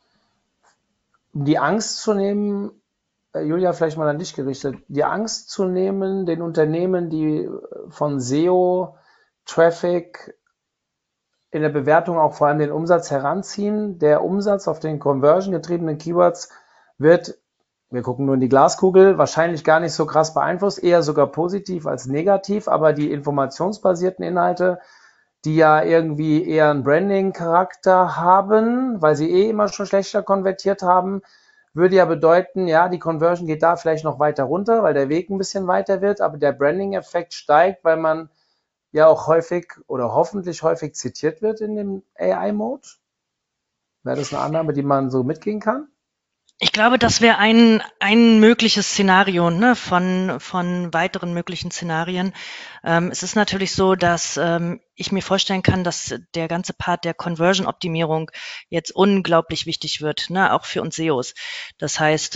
um die Angst zu nehmen, Julia, vielleicht mal an dich gerichtet, die Angst zu nehmen, den Unternehmen, die von SEO, Traffic in der Bewertung auch vor allem den Umsatz heranziehen. Der Umsatz auf den conversion-getriebenen Keywords wird, wir gucken nur in die Glaskugel, wahrscheinlich gar nicht so krass beeinflusst, eher sogar positiv als negativ, aber die informationsbasierten Inhalte, die ja irgendwie eher einen Branding-Charakter haben, weil sie immer schon schlechter konvertiert haben, würde ja bedeuten, ja, die Conversion geht da vielleicht noch weiter runter, weil der Weg ein bisschen weiter wird, aber der Branding-Effekt steigt, weil man ja auch häufig oder hoffentlich häufig zitiert wird in dem AI-Mode. Wäre das eine Annahme, die man so mitgehen kann? Ich glaube, das wäre ein mögliches Szenario, ne, von weiteren möglichen Szenarien. Es ist natürlich so, dass ich mir vorstellen kann, dass der ganze Part der Conversion-Optimierung jetzt unglaublich wichtig wird, ne, auch für uns SEOs. Das heißt,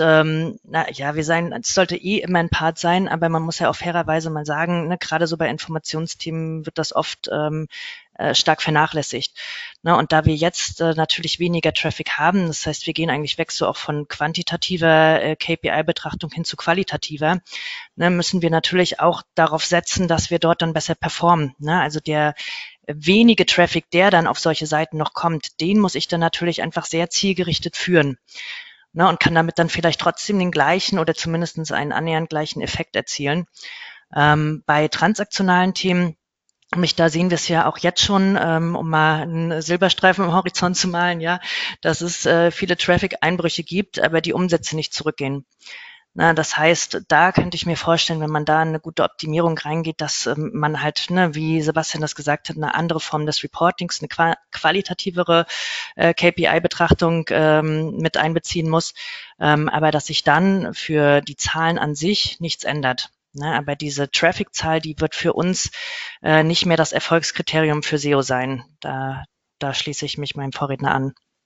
es sollte immer ein Part sein, aber man muss ja auch fairerweise mal sagen, ne, gerade so bei Informationsthemen wird das oft stark vernachlässigt. Ne, und da wir jetzt natürlich weniger Traffic haben, das heißt, wir gehen eigentlich weg so auch von quantitativer KPI-Betrachtung hin zu qualitativer, ne, müssen wir natürlich auch darauf setzen, dass wir dort dann besser performen. Ne? Also der wenige Traffic, der dann auf solche Seiten noch kommt, den muss ich dann natürlich einfach sehr zielgerichtet führen. Ne? Und kann damit dann vielleicht trotzdem den gleichen oder zumindest einen annähernd gleichen Effekt erzielen. Bei transaktionalen Themen, da sehen wir es ja auch jetzt schon, um mal einen Silberstreifen am Horizont zu malen, ja, dass es viele Traffic-Einbrüche gibt, aber die Umsätze nicht zurückgehen. Na, das heißt, da könnte ich mir vorstellen, wenn man da eine gute Optimierung reingeht, dass man halt, ne, wie Sebastian das gesagt hat, eine andere Form des Reportings, eine qualitativere KPI-Betrachtung mit einbeziehen muss, aber dass sich dann für die Zahlen an sich nichts ändert. Ne, aber diese Traffic-Zahl, die wird für uns nicht mehr das Erfolgskriterium für SEO sein. Da schließe ich mich meinem Vorredner an.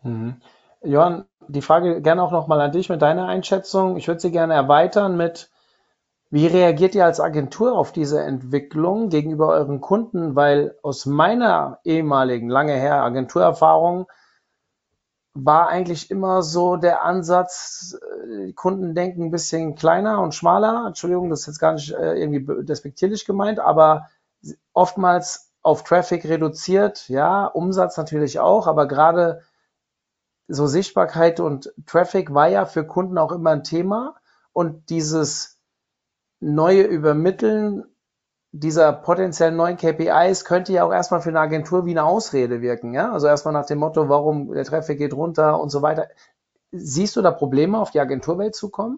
Mhm. Johann, die Frage gerne auch nochmal an dich mit deiner Einschätzung. Ich würde sie gerne erweitern mit, wie reagiert ihr als Agentur auf diese Entwicklung gegenüber euren Kunden? Weil aus meiner ehemaligen, lange her Agenturerfahrung war eigentlich immer so der Ansatz, Kunden denken ein bisschen kleiner und schmaler. Entschuldigung, das ist jetzt gar nicht irgendwie despektierlich gemeint, aber oftmals auf Traffic reduziert, ja, Umsatz natürlich auch, aber gerade so Sichtbarkeit und Traffic war ja für Kunden auch immer ein Thema und dieses neue Übermitteln dieser potenziellen neuen KPIs könnte ja auch erstmal für eine Agentur wie eine Ausrede wirken, ja? Also erstmal nach dem Motto, warum der Traffic geht runter und so weiter. Siehst du da Probleme auf die Agenturwelt zukommen?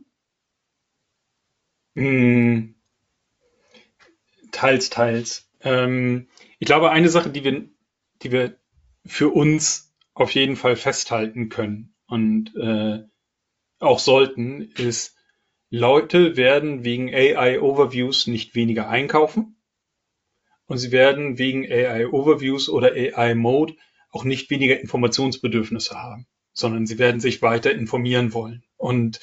Hm, teils, teils. Ich glaube, eine Sache, die wir für uns auf jeden Fall festhalten können und auch sollten, ist, Leute werden wegen AI-Overviews nicht weniger einkaufen und sie werden wegen AI-Overviews oder AI-Mode auch nicht weniger Informationsbedürfnisse haben, sondern sie werden sich weiter informieren wollen. Und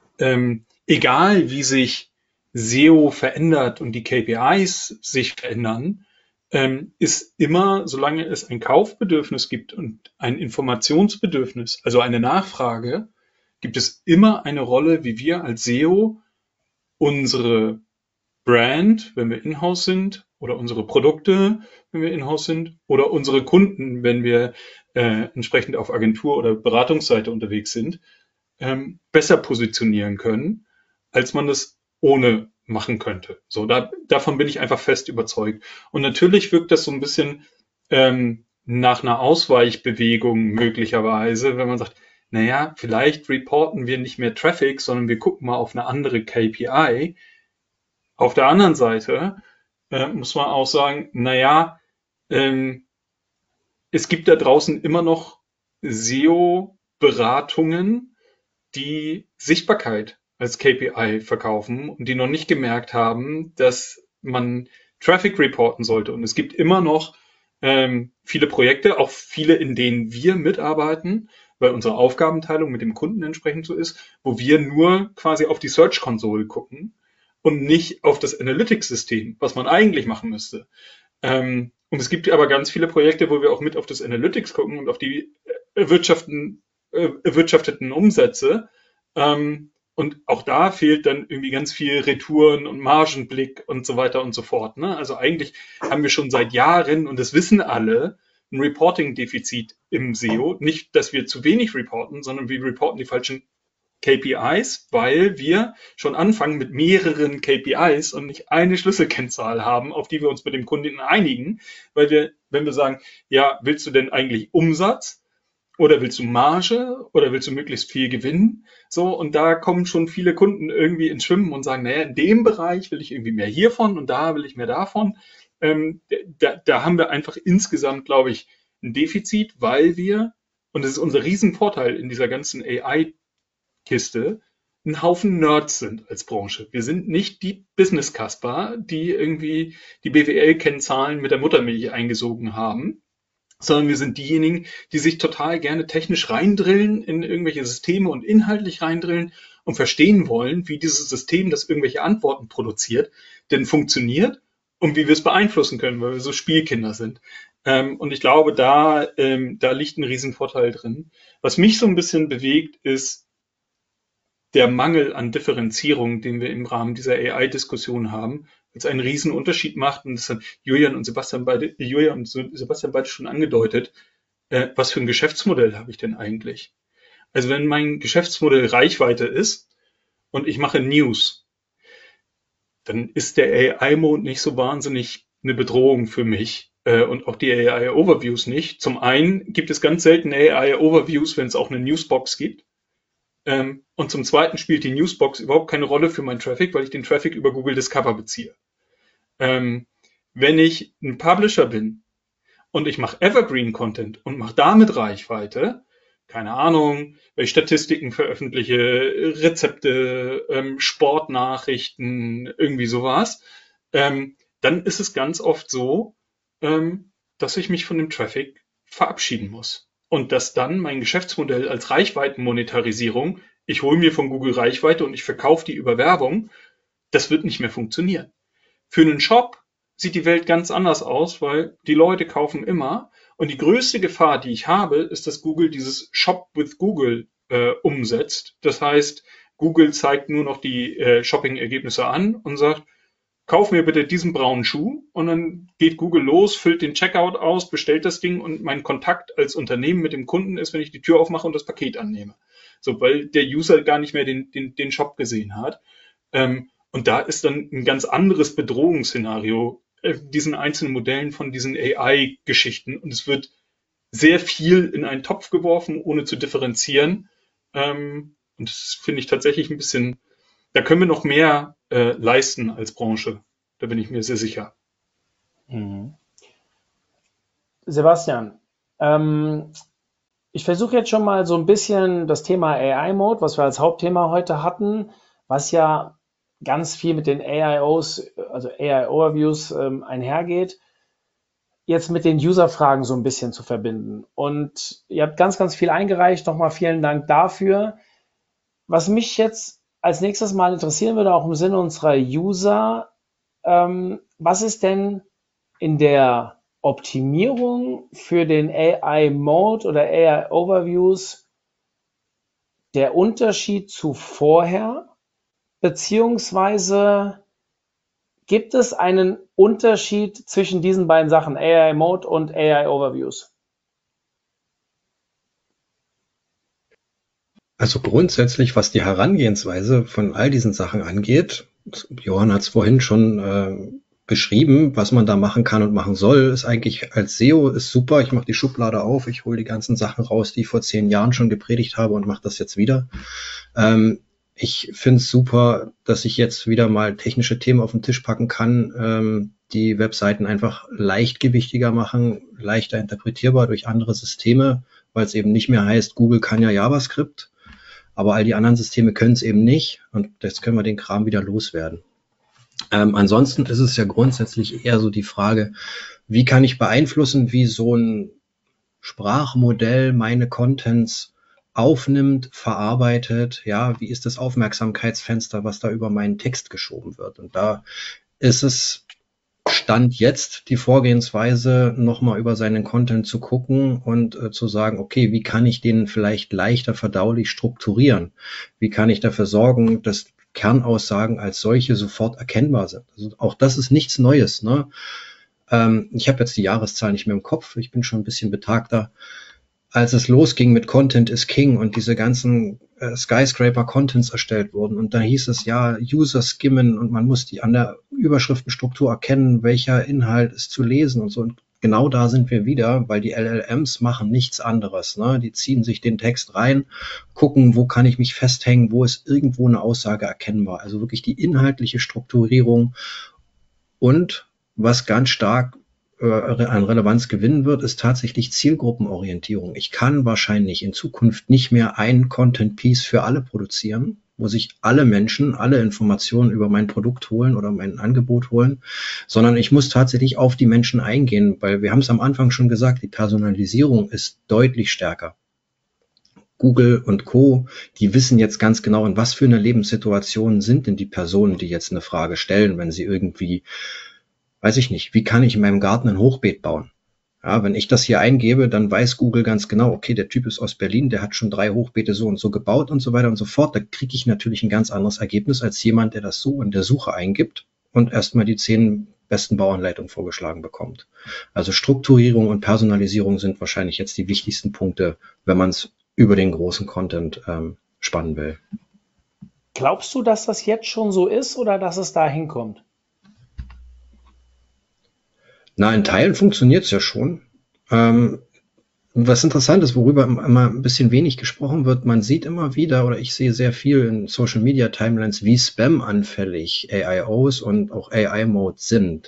egal wie sich SEO verändert und die KPIs sich verändern, ist immer, solange es ein Kaufbedürfnis gibt und ein Informationsbedürfnis, also eine Nachfrage, gibt es immer eine Rolle, wie wir als SEO unsere Brand, wenn wir in-house sind, oder unsere Produkte, wenn wir in-house sind, oder unsere Kunden, wenn wir entsprechend auf Agentur- oder Beratungsseite unterwegs sind, besser positionieren können, als man das ohne machen könnte. So, davon bin ich einfach fest überzeugt. Und natürlich wirkt das so ein bisschen nach einer Ausweichbewegung möglicherweise, wenn man sagt, naja, vielleicht reporten wir nicht mehr Traffic, sondern wir gucken mal auf eine andere KPI. Auf der anderen Seite muss man auch sagen, naja, ähm, es gibt da draußen immer noch SEO-Beratungen, die Sichtbarkeit als KPI verkaufen und die noch nicht gemerkt haben, dass man Traffic reporten sollte. Und es gibt immer noch viele Projekte, auch viele, in denen wir mitarbeiten, weil unsere Aufgabenteilung mit dem Kunden entsprechend so ist, wo wir nur quasi auf die Search Console gucken und nicht auf das Analytics-System, was man eigentlich machen müsste. Und es gibt aber ganz viele Projekte, wo wir auch mit auf das Analytics gucken und auf die erwirtschafteten Umsätze. Und auch da fehlt dann irgendwie ganz viel Retouren und Margenblick und so weiter und so fort. Ne? Also eigentlich haben wir schon seit Jahren, und das wissen alle, ein Reporting-Defizit im SEO. Nicht, dass wir zu wenig reporten, sondern wir reporten die falschen KPIs, weil wir schon anfangen mit mehreren KPIs und nicht eine Schlüsselkennzahl haben, auf die wir uns mit dem Kunden einigen, weil wir, wenn wir sagen, ja, willst du denn eigentlich Umsatz oder willst du Marge oder willst du möglichst viel gewinnen? So, und da kommen schon viele Kunden irgendwie ins Schwimmen und sagen, naja, in dem Bereich will ich irgendwie mehr hiervon und da will ich mehr davon. Da haben wir einfach insgesamt, glaube ich, ein Defizit, weil wir, und das ist unser Riesenvorteil in dieser ganzen AI Kiste ein Haufen Nerds sind als Branche. Wir sind nicht die Business-Kasper, die irgendwie die BWL-Kennzahlen mit der Muttermilch eingesogen haben, sondern wir sind diejenigen, die sich total gerne technisch reindrillen in irgendwelche Systeme und inhaltlich reindrillen und verstehen wollen, wie dieses System, das irgendwelche Antworten produziert, denn funktioniert und wie wir es beeinflussen können, weil wir so Spielkinder sind. Und ich glaube, da liegt ein Riesenvorteil drin. Was mich so ein bisschen bewegt, ist der Mangel an Differenzierung, den wir im Rahmen dieser AI-Diskussion haben, als einen riesen Unterschied macht. Und das haben Julian und Sebastian beide schon angedeutet. Was für ein Geschäftsmodell habe ich denn eigentlich? Also wenn mein Geschäftsmodell Reichweite ist und ich mache News, dann ist der AI-Mode nicht so wahnsinnig eine Bedrohung für mich. Und auch die AI-Overviews nicht. Zum einen gibt es ganz selten AI-Overviews, wenn es auch eine Newsbox gibt. Und zum Zweiten spielt die Newsbox überhaupt keine Rolle für meinen Traffic, weil ich den Traffic über Google Discover beziehe. Ähm, Wenn ich ein Publisher bin und ich mache Evergreen-Content und mache damit Reichweite, keine Ahnung, weil ich Statistiken veröffentliche, Rezepte, Sportnachrichten, irgendwie sowas, dann ist es ganz oft so, dass ich mich von dem Traffic verabschieden muss. und dass dann mein Geschäftsmodell als Reichweitenmonetarisierung, ich hole mir von Google Reichweite und ich verkaufe die über Werbung, das wird nicht mehr funktionieren. Für einen Shop sieht die Welt ganz anders aus, weil die Leute kaufen immer. Und die größte Gefahr, die ich habe, ist, dass Google dieses Shop with Google umsetzt. Das heißt, Google zeigt nur noch die Shopping-Ergebnisse an und sagt, kauf mir bitte diesen braunen Schuh, und dann geht Google los, füllt den Checkout aus, bestellt das Ding, und mein Kontakt als Unternehmen mit dem Kunden ist, wenn ich die Tür aufmache und das Paket annehme. So, weil der User gar nicht mehr den Shop gesehen hat. Und da ist dann ein ganz anderes Bedrohungsszenario, diesen einzelnen Modellen von diesen AI-Geschichten. Und es wird sehr viel in einen Topf geworfen, ohne zu differenzieren. Und das finde ich tatsächlich ein bisschen, da können wir noch mehr leisten als Branche. Da bin ich mir sehr sicher. Mhm. Sebastian, ich versuche jetzt schon mal so ein bisschen das Thema AI-Mode, was wir als Hauptthema heute hatten, was ja ganz viel mit den AIOs, also AI-Overviews einhergeht, jetzt mit den User-Fragen so ein bisschen zu verbinden. Und ihr habt ganz, ganz viel eingereicht. Nochmal vielen Dank dafür. Was mich jetzt als nächstes mal interessieren würde, auch im Sinne unserer User, was ist denn in der Optimierung für den AI-Mode oder AI-Overviews der Unterschied zu vorher? Beziehungsweise gibt es einen Unterschied zwischen diesen beiden Sachen, AI-Mode und AI-Overviews? Also grundsätzlich, was die Herangehensweise von all diesen Sachen angeht, Johann hat es vorhin schon beschrieben, was man da machen kann und machen soll, ist eigentlich als SEO ist super. Ich mache die Schublade auf, ich hole die ganzen Sachen raus, die ich vor 10 Jahren schon gepredigt habe, und mache das jetzt wieder. Ich finde es super, dass ich jetzt wieder mal technische Themen auf den Tisch packen kann, die Webseiten einfach leichtgewichtiger machen, leichter interpretierbar durch andere Systeme, weil es eben nicht mehr heißt, Google kann ja JavaScript, aber all die anderen Systeme können es eben nicht, und jetzt können wir den Kram wieder loswerden. Ansonsten ist es ja grundsätzlich eher so die Frage, wie kann ich beeinflussen, wie so ein Sprachmodell meine Contents aufnimmt, verarbeitet, ja, wie ist das Aufmerksamkeitsfenster, was da über meinen Text geschoben wird. Und da ist es Stand jetzt die Vorgehensweise, nochmal über seinen Content zu gucken und zu sagen, okay, wie kann ich den vielleicht leichter verdaulich strukturieren? Wie kann ich dafür sorgen, dass Kernaussagen als solche sofort erkennbar sind? Also auch das ist nichts Neues, ne? Ich habe jetzt die Jahreszahl nicht mehr im Kopf, ich bin schon ein bisschen betagter. Als es losging mit Content is King und diese ganzen Skyscraper-Contents erstellt wurden, und da hieß es ja, User skimmen, und man muss die an der Überschriftenstruktur erkennen, welcher Inhalt ist zu lesen und so. Und genau da sind wir wieder, weil die LLMs machen nichts anderes, ne? Die ziehen sich den Text rein, gucken, wo kann ich mich festhängen, wo ist irgendwo eine Aussage erkennbar. Also wirklich die inhaltliche Strukturierung. Und was ganz stark an Relevanz gewinnen wird, ist tatsächlich Zielgruppenorientierung. Ich kann wahrscheinlich in Zukunft nicht mehr ein Content-Piece für alle produzieren, wo sich alle Menschen alle Informationen über mein Produkt holen oder mein Angebot holen, sondern ich muss tatsächlich auf die Menschen eingehen, weil wir haben es am Anfang schon gesagt, die Personalisierung ist deutlich stärker. Google und Co., die wissen jetzt ganz genau, in was für eine Lebenssituation sind denn die Personen, die jetzt eine Frage stellen, wenn sie irgendwie, weiß ich nicht, wie kann ich in meinem Garten ein Hochbeet bauen? Ja, wenn ich das hier eingebe, dann weiß Google ganz genau, okay, der Typ ist aus Berlin, der hat schon 3 Hochbeete so und so gebaut und so weiter und so fort. Da kriege ich natürlich ein ganz anderes Ergebnis als jemand, der das so in der Suche eingibt und erstmal die 10 besten Bauanleitungen vorgeschlagen bekommt. Also Strukturierung und Personalisierung sind wahrscheinlich jetzt die wichtigsten Punkte, wenn man es über den großen Content spannen will. Glaubst du, dass das jetzt schon so ist oder dass es da hinkommt? Na, in Teilen funktioniert es ja schon. Was interessant ist, worüber immer ein bisschen wenig gesprochen wird, man sieht immer wieder, oder ich sehe sehr viel in Social Media Timelines, wie Spam-anfällig AIOs und auch AI-Mode sind.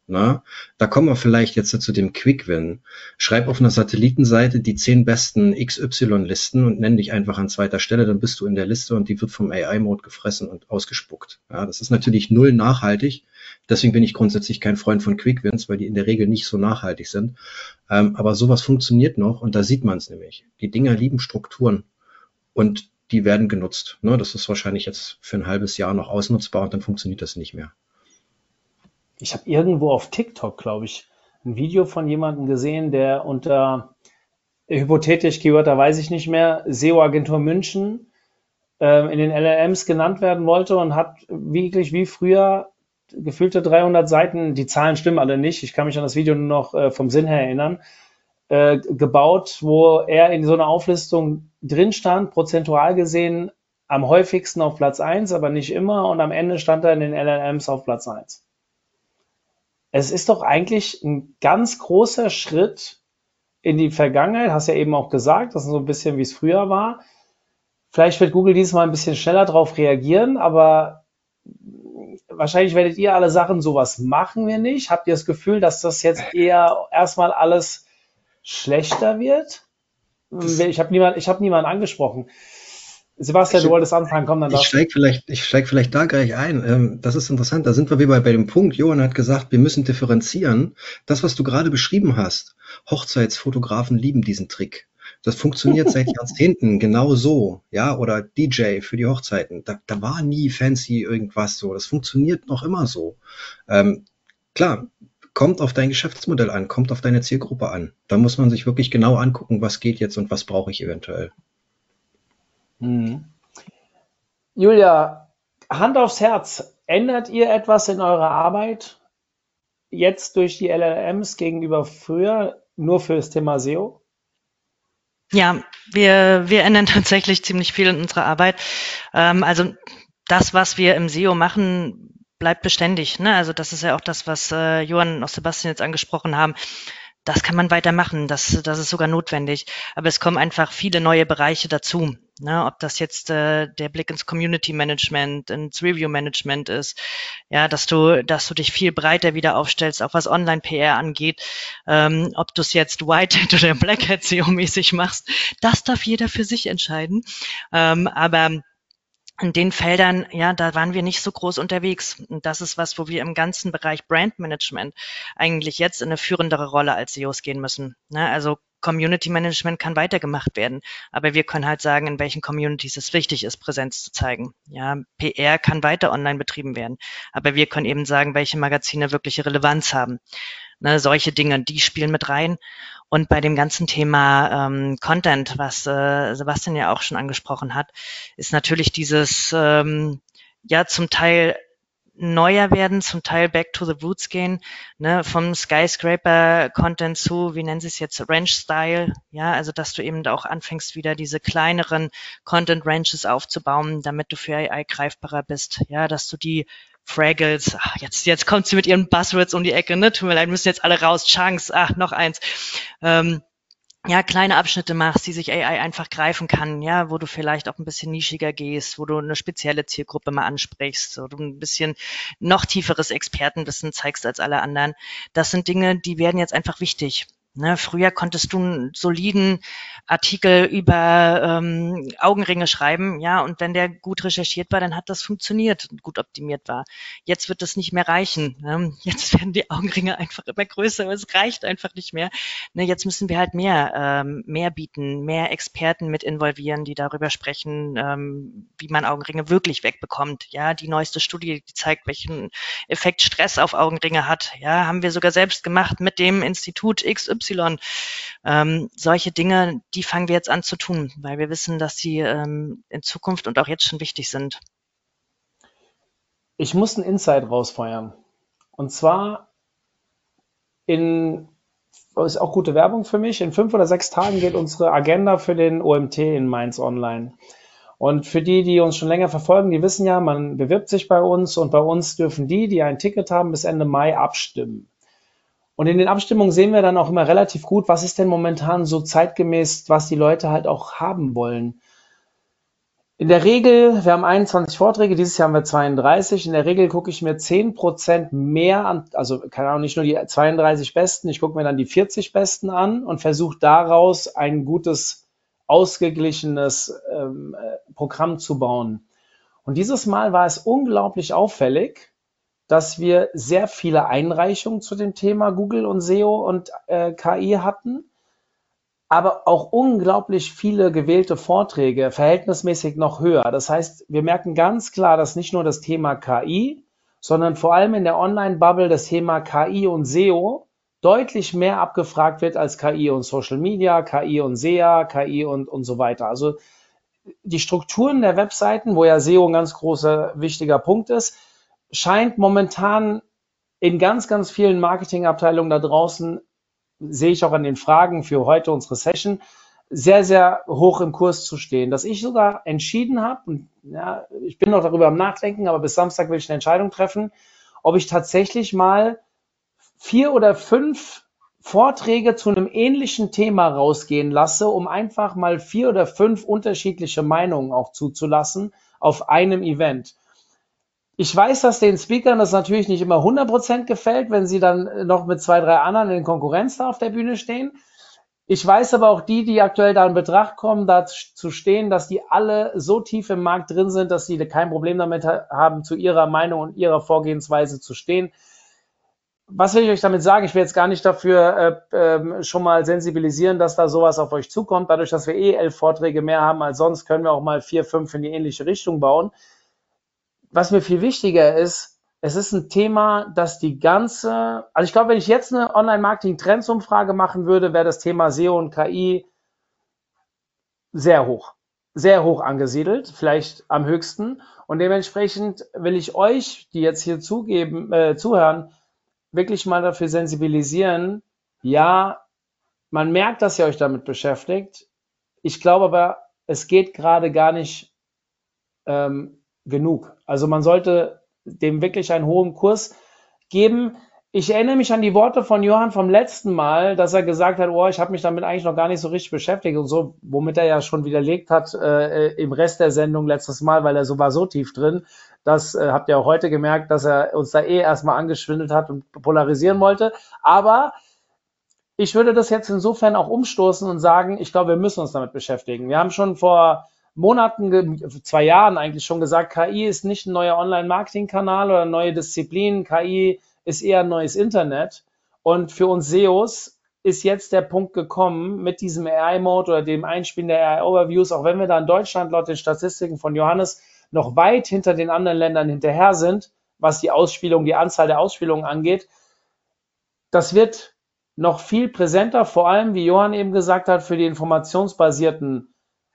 Na, da kommen wir vielleicht jetzt zu dem Quick-Win. Schreib auf einer Satellitenseite die 10 besten XY-Listen und nenn dich einfach an zweiter Stelle, dann bist du in der Liste und die wird vom AI-Mode gefressen und ausgespuckt. Ja, das ist natürlich null nachhaltig. Deswegen bin ich grundsätzlich kein Freund von Quick-Wins, weil die in der Regel nicht so nachhaltig sind. Aber sowas funktioniert noch und da sieht man es nämlich. Die Dinger lieben Strukturen und die werden genutzt. Ne, das ist wahrscheinlich jetzt für ein halbes Jahr noch ausnutzbar und dann funktioniert das nicht mehr. Ich habe irgendwo auf TikTok, glaube ich, ein Video von jemandem gesehen, der unter hypothetisch Keyword, da weiß ich nicht mehr, SEO-Agentur München in den LLMs genannt werden wollte und hat wirklich wie früher gefühlte 300 Seiten, die Zahlen stimmen alle nicht, ich kann mich an das Video nur noch vom Sinn her erinnern, gebaut, wo er in so einer Auflistung drin stand, prozentual gesehen am häufigsten auf Platz 1, aber nicht immer, und am Ende stand er in den LLMs auf Platz 1. Es ist doch eigentlich ein ganz großer Schritt in die Vergangenheit, hast ja eben auch gesagt, das ist so ein bisschen, wie es früher war. Vielleicht wird Google dieses Mal ein bisschen schneller darauf reagieren, aber wahrscheinlich werdet ihr alle Sachen, sowas machen wir nicht. Habt ihr das Gefühl, dass das jetzt eher erstmal alles schlechter wird? Ich habe niemanden angesprochen. Sebastian, du wolltest anfangen, komm, dann Ich steig vielleicht da gleich ein. Das ist interessant. Da sind wir wieder bei dem Punkt. Johann hat gesagt, wir müssen differenzieren. Das, was du gerade beschrieben hast, Hochzeitsfotografen lieben diesen Trick. Das funktioniert seit Jahrzehnten genau so, ja, oder DJ für die Hochzeiten. Da war nie fancy irgendwas so. Das funktioniert noch immer so. Klar, kommt auf dein Geschäftsmodell an, kommt auf deine Zielgruppe an. Da muss man sich wirklich genau angucken, was geht jetzt und was brauche ich eventuell. Julia, Hand aufs Herz, ändert ihr etwas in eurer Arbeit jetzt durch die LLMs gegenüber früher, nur für das Thema SEO? Ja, wir ändern tatsächlich ziemlich viel in unserer Arbeit. Also das, was wir im SEO machen, bleibt beständig. Ne? Also das ist ja auch das, was Johann und Sebastian jetzt angesprochen haben. Das kann man weitermachen, das ist sogar notwendig. Aber es kommen einfach viele neue Bereiche dazu. Ne? Ob das jetzt der Blick ins Community Management, ins Review Management ist, ja, dass du dich viel breiter wieder aufstellst, auch was Online-PR angeht. Ob du es jetzt White Hat oder Black Hat SEO-mäßig machst, das darf jeder für sich entscheiden. Aber in den Feldern, ja, da waren wir nicht so groß unterwegs. Und das ist was, wo wir im ganzen Bereich Brandmanagement eigentlich jetzt in eine führendere Rolle als SEOs gehen müssen. Ne? Also Community Management kann weitergemacht werden, aber wir können halt sagen, in welchen Communities es wichtig ist, Präsenz zu zeigen. Ja, PR kann weiter online betrieben werden, aber wir können eben sagen, welche Magazine wirkliche Relevanz haben. Ne, solche Dinge, die spielen mit rein. Und bei dem ganzen Thema Content, was Sebastian ja auch schon angesprochen hat, ist natürlich dieses ja zum Teil neuer werden, zum Teil back to the roots gehen, ne, vom Skyscraper-Content zu, wie nennen sie es jetzt, Ranch-Style, ja, also dass du eben auch anfängst, wieder diese kleineren Content-Ranches aufzubauen, damit du für AI greifbarer bist, ja, dass du die Fraggles, jetzt kommt sie mit ihren Buzzwords um die Ecke, ne, tut mir leid, müssen jetzt alle raus, Chunks, noch eins, ja, kleine Abschnitte machst, die sich AI einfach greifen kann, ja, wo du vielleicht auch ein bisschen nischiger gehst, wo du eine spezielle Zielgruppe mal ansprichst, wo du ein bisschen noch tieferes Expertenwissen zeigst als alle anderen. Das sind Dinge, die werden jetzt einfach wichtig. Ne, früher konntest du einen soliden Artikel über Augenringe schreiben, ja, und wenn der gut recherchiert war, dann hat das funktioniert und gut optimiert war. Jetzt wird das nicht mehr reichen. Ne? Jetzt werden die Augenringe einfach immer größer, aber es reicht einfach nicht mehr. Ne, jetzt müssen wir halt mehr bieten, mehr Experten mit involvieren, die darüber sprechen, wie man Augenringe wirklich wegbekommt. Ja, die neueste Studie, die zeigt, welchen Effekt Stress auf Augenringe hat. Ja, haben wir sogar selbst gemacht mit dem Institut XY. Solche Dinge, die fangen wir jetzt an zu tun, weil wir wissen, dass sie in Zukunft und auch jetzt schon wichtig sind. Ich muss einen Insight rausfeuern. Und zwar ist auch gute Werbung für mich, in 5 oder 6 Tagen geht unsere Agenda für den OMT in Mainz online. Und für die uns schon länger verfolgen, die wissen ja, man bewirbt sich bei uns und bei uns dürfen die ein Ticket haben, bis Ende Mai abstimmen. Und in den Abstimmungen sehen wir dann auch immer relativ gut, was ist denn momentan so zeitgemäß, was die Leute halt auch haben wollen. In der Regel, wir haben 21 Vorträge, dieses Jahr haben wir 32. In der Regel gucke ich mir 10% mehr an, also keine Ahnung, nicht nur die 32 Besten, ich gucke mir dann die 40 Besten an und versuche daraus ein gutes, ausgeglichenes Programm zu bauen. Und dieses Mal war es unglaublich auffällig, dass wir sehr viele Einreichungen zu dem Thema Google und SEO und KI hatten, aber auch unglaublich viele gewählte Vorträge, verhältnismäßig noch höher. Das heißt, wir merken ganz klar, dass nicht nur das Thema KI, sondern vor allem in der Online-Bubble das Thema KI und SEO deutlich mehr abgefragt wird als KI und Social Media, KI und SEA, KI und so weiter. Also die Strukturen der Webseiten, wo ja SEO ein ganz großer, wichtiger Punkt ist, scheint momentan in ganz, ganz vielen Marketingabteilungen da draußen, sehe ich auch an den Fragen für heute unsere Session, sehr, sehr hoch im Kurs zu stehen. Dass ich sogar entschieden habe, und ja, ich bin noch darüber am Nachdenken, aber bis Samstag will ich eine Entscheidung treffen, ob ich tatsächlich mal 4 oder 5 Vorträge zu einem ähnlichen Thema rausgehen lasse, um einfach mal 4 oder 5 unterschiedliche Meinungen auch zuzulassen auf einem Event. Ich weiß, dass den Speakern das natürlich nicht immer 100% gefällt, wenn sie dann noch mit 2, 3 anderen in Konkurrenz da auf der Bühne stehen. Ich weiß aber auch die aktuell da in Betracht kommen, da zu stehen, dass die alle so tief im Markt drin sind, dass sie kein Problem damit haben, zu ihrer Meinung und ihrer Vorgehensweise zu stehen. Was will ich euch damit sagen? Ich will jetzt gar nicht dafür schon mal sensibilisieren, dass da sowas auf euch zukommt. Dadurch, dass wir 11 Vorträge mehr haben als sonst, können wir auch mal 4, 5 in die ähnliche Richtung bauen. Was mir viel wichtiger ist, es ist ein Thema, das die ganze, also ich glaube, wenn ich jetzt eine Online-Marketing-Trends-Umfrage machen würde, wäre das Thema SEO und KI sehr hoch angesiedelt, vielleicht am höchsten. Und dementsprechend will ich euch, die jetzt hier zuhören, wirklich mal dafür sensibilisieren. Ja, man merkt, dass ihr euch damit beschäftigt. Ich glaube aber, es geht gerade gar nicht genug. Also man sollte dem wirklich einen hohen Kurs geben. Ich erinnere mich an die Worte von Johann vom letzten Mal, dass er gesagt hat, oh, ich habe mich damit eigentlich noch gar nicht so richtig beschäftigt und so, womit er ja schon widerlegt hat im Rest der Sendung letztes Mal, weil er war so tief drin. Das habt ihr auch heute gemerkt, dass er uns da erstmal angeschwindelt hat und polarisieren wollte. Aber ich würde das jetzt insofern auch umstoßen und sagen, ich glaube, wir müssen uns damit beschäftigen. Wir haben schon vor Monaten, 2 Jahren eigentlich schon gesagt, KI ist nicht ein neuer Online-Marketing-Kanal oder eine neue Disziplin. KI ist eher ein neues Internet. Und für uns SEOs ist jetzt der Punkt gekommen, mit diesem AI-Mode oder dem Einspielen der AI-Overviews, auch wenn wir da in Deutschland laut den Statistiken von Johannes noch weit hinter den anderen Ländern hinterher sind, was die Ausspielung, die Anzahl der Ausspielungen angeht, das wird noch viel präsenter, vor allem, wie Johann eben gesagt hat, für die informationsbasierten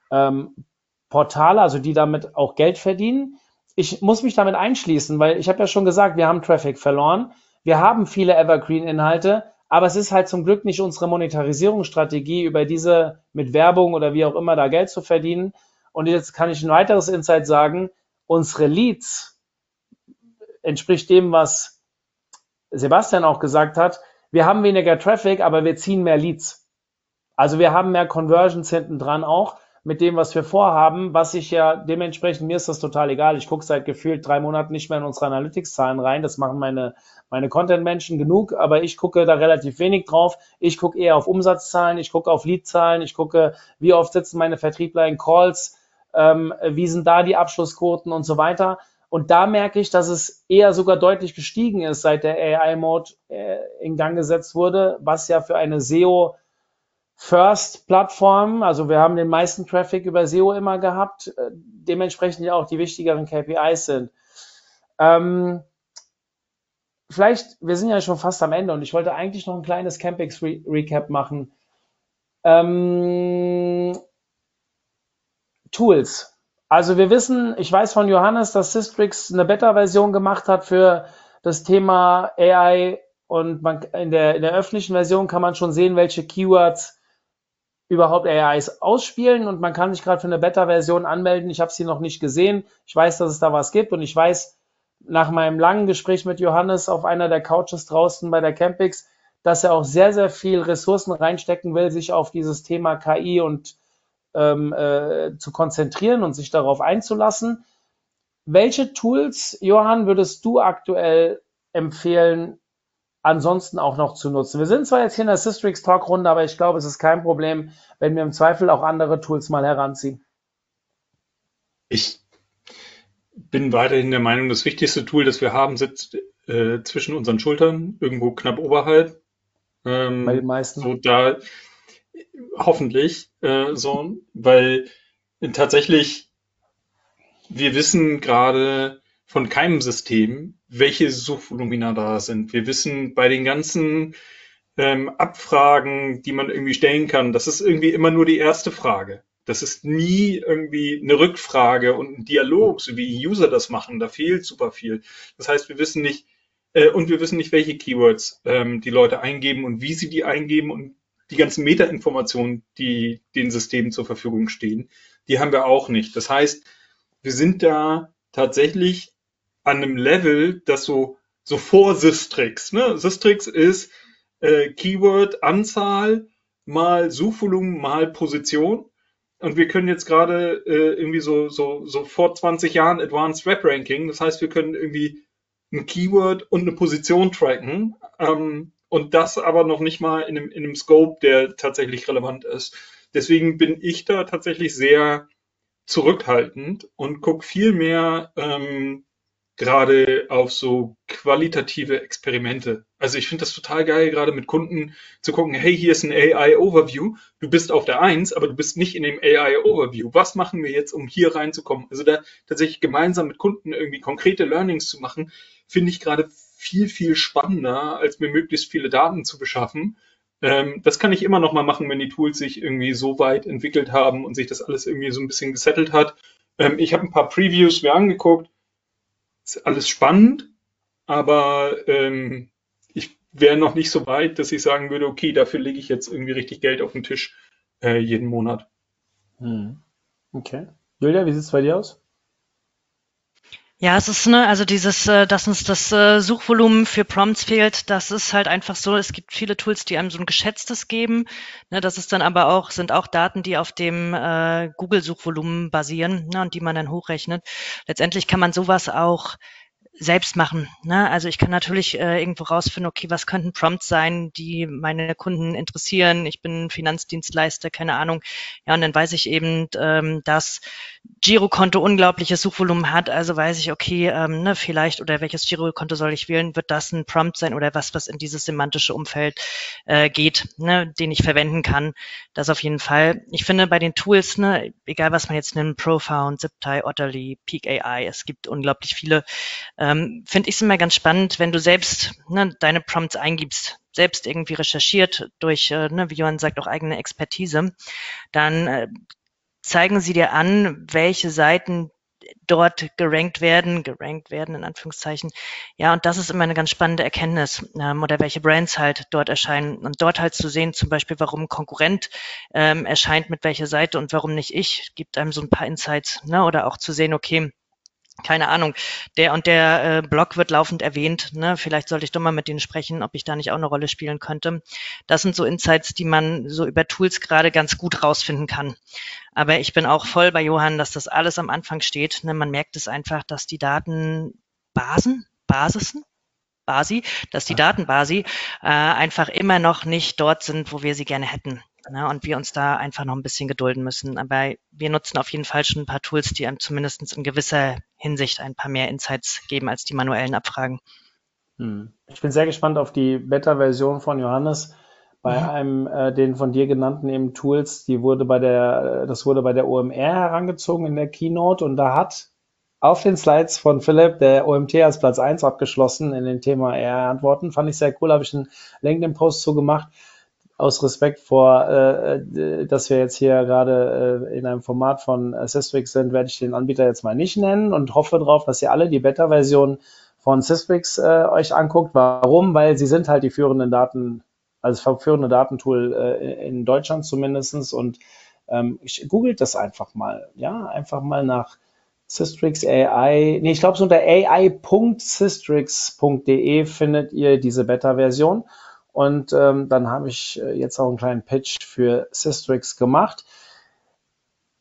Portale, also die damit auch Geld verdienen. Ich muss mich damit einschließen, weil ich habe ja schon gesagt, wir haben Traffic verloren, wir haben viele Evergreen-Inhalte, aber es ist halt zum Glück nicht unsere Monetarisierungsstrategie, über diese mit Werbung oder wie auch immer da Geld zu verdienen. Und jetzt kann ich ein weiteres Insight sagen, unsere Leads entspricht dem, was Sebastian auch gesagt hat, wir haben weniger Traffic, aber wir ziehen mehr Leads. Also wir haben mehr Conversions hinten dran auch mit dem, was wir vorhaben, was ich ja dementsprechend, mir ist das total egal. Ich gucke seit gefühlt 3 Monaten nicht mehr in unsere Analytics-Zahlen rein. Das machen meine Content-Menschen genug, aber ich gucke da relativ wenig drauf. Ich gucke eher auf Umsatzzahlen, ich gucke auf Lead-Zahlen, ich gucke, wie oft sitzen meine Vertriebler in Calls, wie sind da die Abschlussquoten und so weiter. Und da merke ich, dass es eher sogar deutlich gestiegen ist, seit der AI-Mode in Gang gesetzt wurde, was ja für eine SEO-First-Plattform, also wir haben den meisten Traffic über SEO immer gehabt, dementsprechend ja auch die wichtigeren KPIs sind. Vielleicht, wir sind ja schon fast am Ende und ich wollte eigentlich noch ein kleines Campix-Recap machen. Tools. Also wir wissen, ich weiß von Johannes, dass Sistrix eine Beta-Version gemacht hat für das Thema AI und in der öffentlichen Version kann man schon sehen, welche Keywords überhaupt AIs ausspielen und man kann sich gerade für eine Beta-Version anmelden. Ich habe sie noch nicht gesehen. Ich weiß, dass es da was gibt und ich weiß nach meinem langen Gespräch mit Johannes auf einer der Couches draußen bei der Campix, dass er auch sehr, sehr viel Ressourcen reinstecken will, sich auf dieses Thema KI und zu konzentrieren und sich darauf einzulassen. Welche Tools, Johann, würdest du aktuell empfehlen, ansonsten auch noch zu nutzen? Wir sind zwar jetzt hier in der Systrix Talk-Runde, aber ich glaube, es ist kein Problem, wenn wir im Zweifel auch andere Tools mal heranziehen. Ich bin weiterhin der Meinung, das wichtigste Tool, das wir haben, sitzt zwischen unseren Schultern, irgendwo knapp oberhalb. Bei den meisten. So da hoffentlich so, weil tatsächlich wir wissen gerade von keinem System, welche Suchvolumina da sind. Wir wissen bei den ganzen Abfragen, die man irgendwie stellen kann, das ist irgendwie immer nur die erste Frage. Das ist nie irgendwie eine Rückfrage und ein Dialog, so wie User das machen. Da fehlt super viel. Das heißt, wir wissen nicht, welche Keywords die Leute eingeben und wie sie die eingeben und die ganzen Metainformationen, die den Systemen zur Verfügung stehen, die haben wir auch nicht. Das heißt, wir sind da tatsächlich an einem Level, das so vor Systrix. Ne? Systrix ist Keyword-Anzahl mal Suchvolumen mal Position. Und wir können jetzt gerade irgendwie so vor 20 Jahren Advanced Web Ranking. Das heißt, wir können irgendwie ein Keyword und eine Position tracken. Und das aber noch nicht mal in einem Scope, der tatsächlich relevant ist. Deswegen bin ich da tatsächlich sehr zurückhaltend und gucke viel mehr gerade auf so qualitative Experimente. Also ich finde das total geil, gerade mit Kunden zu gucken, hey, hier ist ein AI-Overview, du bist auf der 1, aber du bist nicht in dem AI-Overview. Was machen wir jetzt, um hier reinzukommen? Also da tatsächlich gemeinsam mit Kunden irgendwie konkrete Learnings zu machen, finde ich gerade viel, viel spannender, als mir möglichst viele Daten zu beschaffen. Das kann ich immer noch mal machen, wenn die Tools sich irgendwie so weit entwickelt haben und sich das alles irgendwie so ein bisschen gesettelt hat. Ich habe ein paar Previews mir angeguckt. Ist alles spannend, aber ich wäre noch nicht so weit, dass ich sagen würde, okay, dafür lege ich jetzt irgendwie richtig Geld auf den Tisch jeden Monat. Okay. Julia, wie sieht es bei dir aus? Ja, es ist, ne, also dieses, dass uns das Suchvolumen für Prompts fehlt, das ist halt einfach so. Es gibt viele Tools, die einem so ein geschätztes geben. Ne, das ist dann aber auch, sind auch Daten, die auf dem Google-Suchvolumen basieren, ne, und die man dann hochrechnet. Letztendlich kann man sowas auch selbst machen. Ne? Also ich kann natürlich irgendwo rausfinden, okay, was könnten Prompts sein, die meine Kunden interessieren. Ich bin Finanzdienstleister, keine Ahnung. Ja, und dann weiß ich eben, dass Girokonto unglaubliches Suchvolumen hat. Also weiß ich, okay, ne, vielleicht, oder welches Girokonto soll ich wählen? Wird das ein Prompt sein oder was in dieses semantische Umfeld geht, ne, den ich verwenden kann? Das auf jeden Fall. Ich finde bei den Tools, ne, egal was man jetzt nimmt, Profound, Ziptai, Otterly, Peak AI, es gibt unglaublich viele. Finde ich es immer ganz spannend, wenn du selbst deine Prompts eingibst, selbst irgendwie recherchiert durch, wie Johann sagt, auch eigene Expertise, dann zeigen sie dir an, welche Seiten dort gerankt werden in Anführungszeichen. Ja, und das ist immer eine ganz spannende Erkenntnis, oder welche Brands halt dort erscheinen. Und dort halt zu sehen, zum Beispiel, warum ein Konkurrent erscheint mit welcher Seite und warum nicht ich, gibt einem so ein paar Insights, ne? Oder auch zu sehen, okay, keine Ahnung, der und der Blog wird laufend erwähnt, ne? Vielleicht sollte ich doch mal mit denen sprechen, ob ich da nicht auch eine Rolle spielen könnte. Das sind so Insights, die man so über Tools gerade ganz gut rausfinden kann. Aber ich bin auch voll bei Johann, dass das alles am Anfang steht. Ne? Man merkt es einfach, dass die Datenbasi einfach immer noch nicht dort sind, wo wir sie gerne hätten. Ne, und wir uns da einfach noch ein bisschen gedulden müssen. Aber wir nutzen auf jeden Fall schon ein paar Tools, die einem zumindest in gewisser Hinsicht ein paar mehr Insights geben als die manuellen Abfragen. Ich bin sehr gespannt auf die Beta-Version von Johannes. Bei einem den von dir genannten eben Tools, das wurde bei der OMR herangezogen in der Keynote, und da hat auf den Slides von Philipp der OMT als Platz 1 abgeschlossen in dem Thema AI-Antworten. Fand ich sehr cool, habe ich einen LinkedIn-Post zu gemacht. Aus Respekt vor, dass wir jetzt hier gerade in einem Format von Systrix sind, werde ich den Anbieter jetzt mal nicht nennen und hoffe darauf, dass ihr alle die Beta-Version von Systrix euch anguckt. Warum? Weil sie sind halt die führende Datentool in Deutschland zumindestens, und googelt das einfach mal. Ja, einfach mal nach Systrix AI. Nee, ich glaube, so unter ai.systrix.de findet ihr diese Beta-Version. Und dann habe ich jetzt auch einen kleinen Pitch für Systrix gemacht.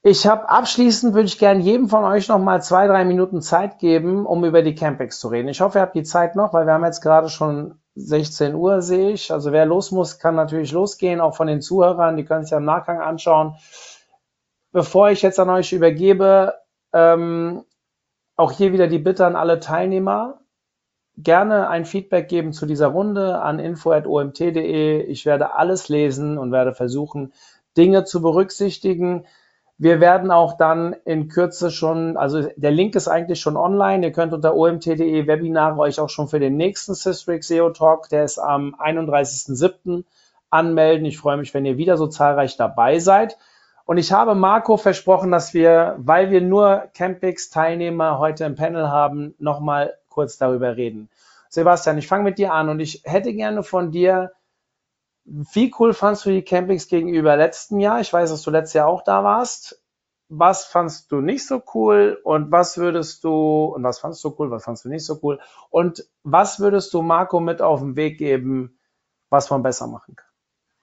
Abschließend würde ich gerne jedem von euch noch mal 2, 3 Minuten Zeit geben, um über die Campings zu reden. Ich hoffe, ihr habt die Zeit noch, weil wir haben jetzt gerade schon 16 Uhr, sehe ich. Also wer los muss, kann natürlich losgehen, auch von den Zuhörern. Die können sich ja im Nachgang anschauen. Bevor ich jetzt an euch übergebe, auch hier wieder die Bitte an alle Teilnehmer. Gerne ein Feedback geben zu dieser Runde an info@omt.de. Ich werde alles lesen und werde versuchen, Dinge zu berücksichtigen. Wir werden auch dann in Kürze schon, also der Link ist eigentlich schon online. Ihr könnt unter omt.de Webinare euch auch schon für den nächsten Systrix SEO Talk, der ist am 31.07. anmelden. Ich freue mich, wenn ihr wieder so zahlreich dabei seid. Und ich habe Marco versprochen, dass wir, weil wir nur Campix-Teilnehmer heute im Panel haben, nochmal kurz darüber reden. Sebastian, ich fange mit dir an und ich hätte gerne von dir, wie cool fandst du die Campings gegenüber letztem Jahr? Ich weiß, dass du letztes Jahr auch da warst. Was fandst du nicht so cool und was fandst du cool, was fandst du nicht so cool? Und was würdest du Marco mit auf den Weg geben, was man besser machen kann?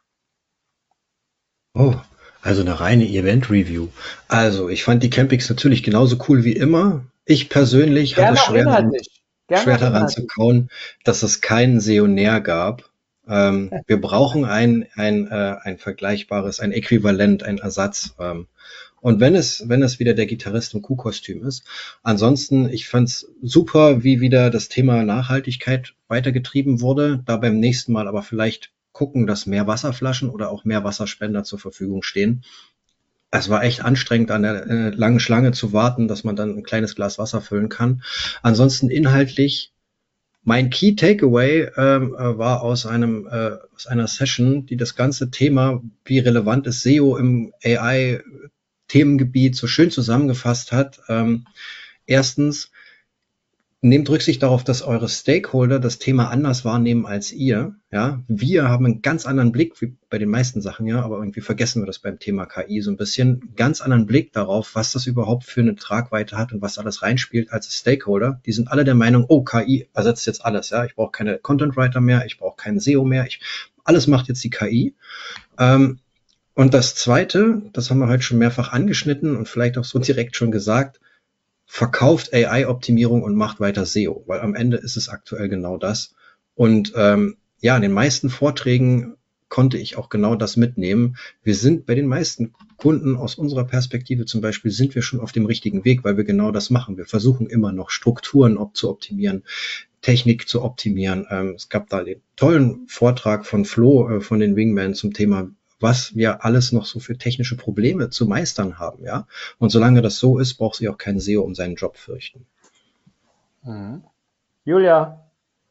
Oh, also eine reine Event-Review. Also, ich fand die Campings natürlich genauso cool wie immer. Ich persönlich hatte Gerne auch inhaltlich. Gerne schwer auch daran zu inhaltlich. kauen, dass es keinen Seonär gab. Wir brauchen ein vergleichbares, ein Äquivalent, ein Ersatz. Und wenn es wieder der Gitarrist im Kuhkostüm ist. Ansonsten, ich fand's super, wie wieder das Thema Nachhaltigkeit weitergetrieben wurde. Da beim nächsten Mal aber vielleicht gucken, dass mehr Wasserflaschen oder auch mehr Wasserspender zur Verfügung stehen. Es war echt anstrengend, an der langen Schlange zu warten, dass man dann ein kleines Glas Wasser füllen kann. Ansonsten inhaltlich, mein Key Takeaway war aus einer Session, die das ganze Thema, wie relevant ist SEO im AI-Themengebiet, so schön zusammengefasst hat. Erstens, nehmt Rücksicht darauf, dass eure Stakeholder das Thema anders wahrnehmen als ihr. Ja, wir haben einen ganz anderen Blick, wie bei den meisten Sachen, ja, aber irgendwie vergessen wir das beim Thema KI so ein bisschen, ganz anderen Blick darauf, was das überhaupt für eine Tragweite hat und was alles reinspielt als Stakeholder. Die sind alle der Meinung, oh, KI ersetzt jetzt alles, ja, ich brauche keine Content Writer mehr, ich brauche keinen SEO mehr, alles macht jetzt die KI. Und das Zweite, das haben wir heute schon mehrfach angeschnitten und vielleicht auch so direkt schon gesagt, verkauft AI-Optimierung und macht weiter SEO, weil am Ende ist es aktuell genau das. Und ja, in den meisten Vorträgen konnte ich auch genau das mitnehmen. Wir sind bei den meisten Kunden aus unserer Perspektive zum Beispiel, sind wir schon auf dem richtigen Weg, weil wir genau das machen. Wir versuchen immer noch Strukturen zu optimieren, Technik zu optimieren. Es gab da den tollen Vortrag von Flo von den Wingmen zum Thema, was wir alles noch so für technische Probleme zu meistern haben, ja. Und solange das so ist, braucht sich auch kein SEO um seinen Job fürchten. Mhm. Julia.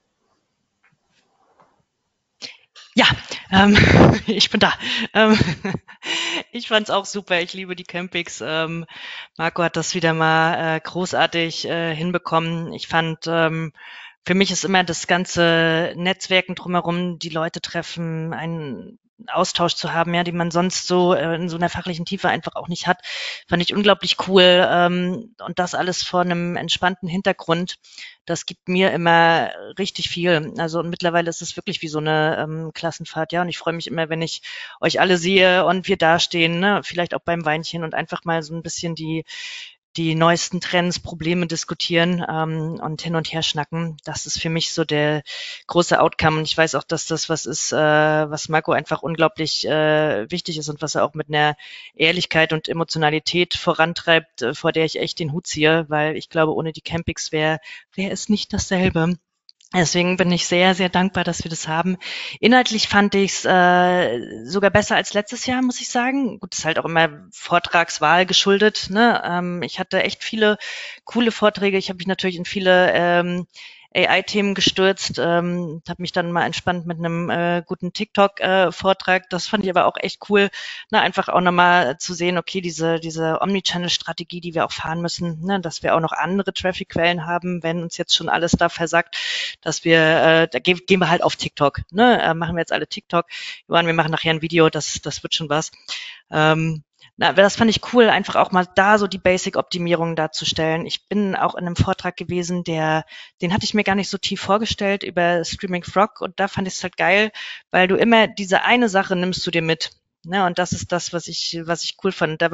Ja, ich bin da. Ich fand's auch super. Ich liebe die Campings. Marco hat das wieder mal großartig hinbekommen. Ich fand, für mich ist immer das ganze Netzwerken drumherum, die Leute treffen, einen Austausch zu haben, ja, den man sonst so in so einer fachlichen Tiefe einfach auch nicht hat, fand ich unglaublich cool. Und das alles vor einem entspannten Hintergrund. Das gibt mir immer richtig viel. Also und mittlerweile ist es wirklich wie so eine Klassenfahrt, ja. Und ich freue mich immer, wenn ich euch alle sehe und wir dastehen, ne? Vielleicht auch beim Weinchen und einfach mal so ein bisschen die neuesten Trends, Probleme diskutieren und hin und her schnacken. Das ist für mich so der große Outcome. Und ich weiß auch, dass das was ist, was Marco einfach unglaublich wichtig ist und was er auch mit einer Ehrlichkeit und Emotionalität vorantreibt, vor der ich echt den Hut ziehe, weil ich glaube, ohne die Campings wäre es nicht dasselbe. Deswegen bin ich sehr, sehr dankbar, dass wir das haben. Inhaltlich fand ich es sogar besser als letztes Jahr, muss ich sagen. Gut, ist halt auch immer Vortragswahl geschuldet. Ne? Ich hatte echt viele coole Vorträge. Ich habe mich natürlich in viele AI-Themen gestürzt, habe mich dann mal entspannt mit einem guten TikTok-Vortrag. Das fand ich aber auch echt cool, ne, einfach auch nochmal zu sehen, okay, diese Omnichannel-Strategie, die wir auch fahren müssen, ne, dass wir auch noch andere Traffic-Quellen haben, wenn uns jetzt schon alles da versagt, dass wir, da gehen wir halt auf TikTok, ne, machen wir jetzt alle TikTok. Wir machen nachher ein Video, das wird schon was. Das fand ich cool, einfach auch mal da so die Basic-Optimierung darzustellen. Ich bin auch in einem Vortrag gewesen, den hatte ich mir gar nicht so tief vorgestellt über Screaming Frog und da fand ich es halt geil, weil du immer diese eine Sache nimmst du dir mit. Ne, und das ist das, was ich cool fand. Da war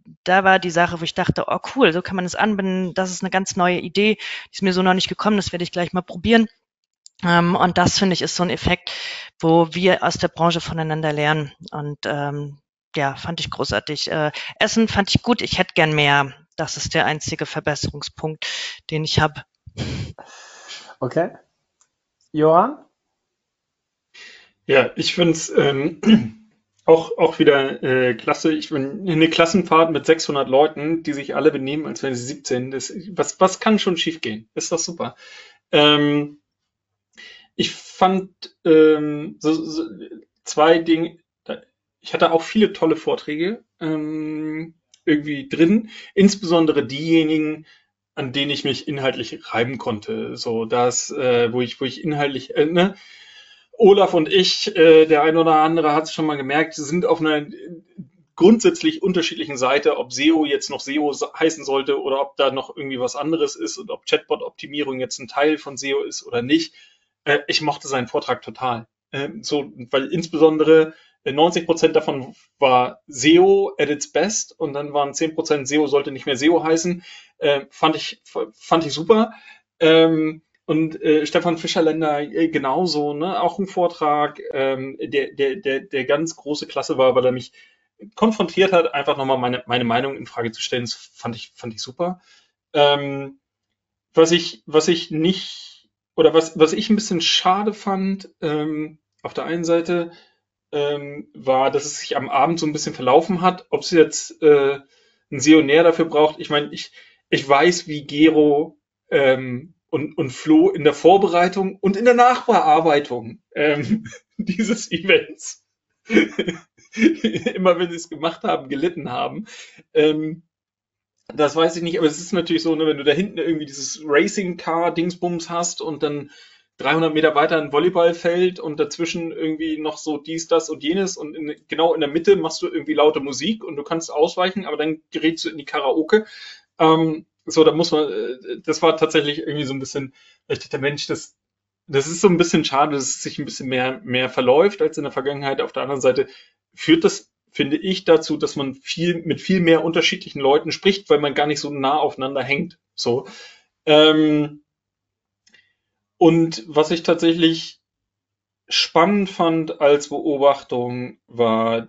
da war die Sache, wo ich dachte, oh cool, so kann man es anbinden, das ist eine ganz neue Idee, die ist mir so noch nicht gekommen, das werde ich gleich mal probieren. Und das, finde ich, ist so ein Effekt, wo wir aus der Branche voneinander lernen. Und ja, fand ich großartig. Essen fand ich gut, ich hätte gern mehr. Das ist der einzige Verbesserungspunkt, den ich habe. Okay. Johann? Ja, ich finde es auch wieder klasse. Ich bin eine Klassenfahrt mit 600 Leuten, die sich alle benehmen, als wären sie 17. Was kann schon schiefgehen? Ist doch super. Ähm, Ich fand so zwei Dinge. Ich hatte auch viele tolle Vorträge irgendwie drin, insbesondere diejenigen, an denen ich mich inhaltlich reiben konnte. So das, wo ich inhaltlich, ne? Olaf und ich, der ein oder andere hat es schon mal gemerkt, sind auf einer grundsätzlich unterschiedlichen Seite, ob SEO jetzt noch SEO heißen sollte oder ob da noch irgendwie was anderes ist und ob Chatbot-Optimierung jetzt ein Teil von SEO ist oder nicht. Ich mochte seinen Vortrag total. Weil insbesondere 90% davon war SEO at its best und dann waren 10% SEO sollte nicht mehr SEO heißen. Fand ich super. Und Stefan Fischerländer genauso, ne? Auch ein Vortrag, der ganz große Klasse war, weil er mich konfrontiert hat, einfach nochmal meine Meinung in Frage zu stellen. Das fand ich super. Ähm, was ich nicht, oder was ich ein bisschen schade fand, auf der einen Seite, war, dass es sich am Abend so ein bisschen verlaufen hat. Ob es jetzt ein Seonär dafür braucht, ich meine, ich weiß, wie Gero und Flo in der Vorbereitung und in der Nachbearbeitung dieses Events immer wenn sie es gemacht haben, gelitten haben. Ähm, Das weiß ich nicht, aber es ist natürlich so, ne, wenn du da hinten irgendwie dieses Racing-Car-Dingsbums hast und dann 300 Meter weiter ein Volleyballfeld und dazwischen irgendwie noch so dies, das und jenes und genau in der Mitte machst du irgendwie laute Musik und du kannst ausweichen, aber dann gerätst du in die Karaoke. So, da muss man, das war tatsächlich irgendwie so ein bisschen, weil ich dachte, Mensch, das ist so ein bisschen schade, dass es sich ein bisschen mehr verläuft als in der Vergangenheit. Auf der anderen Seite führt das, finde ich, dazu, dass man mit viel mehr unterschiedlichen Leuten spricht, weil man gar nicht so nah aufeinander hängt. So. Ähm, und was ich tatsächlich spannend fand als Beobachtung, war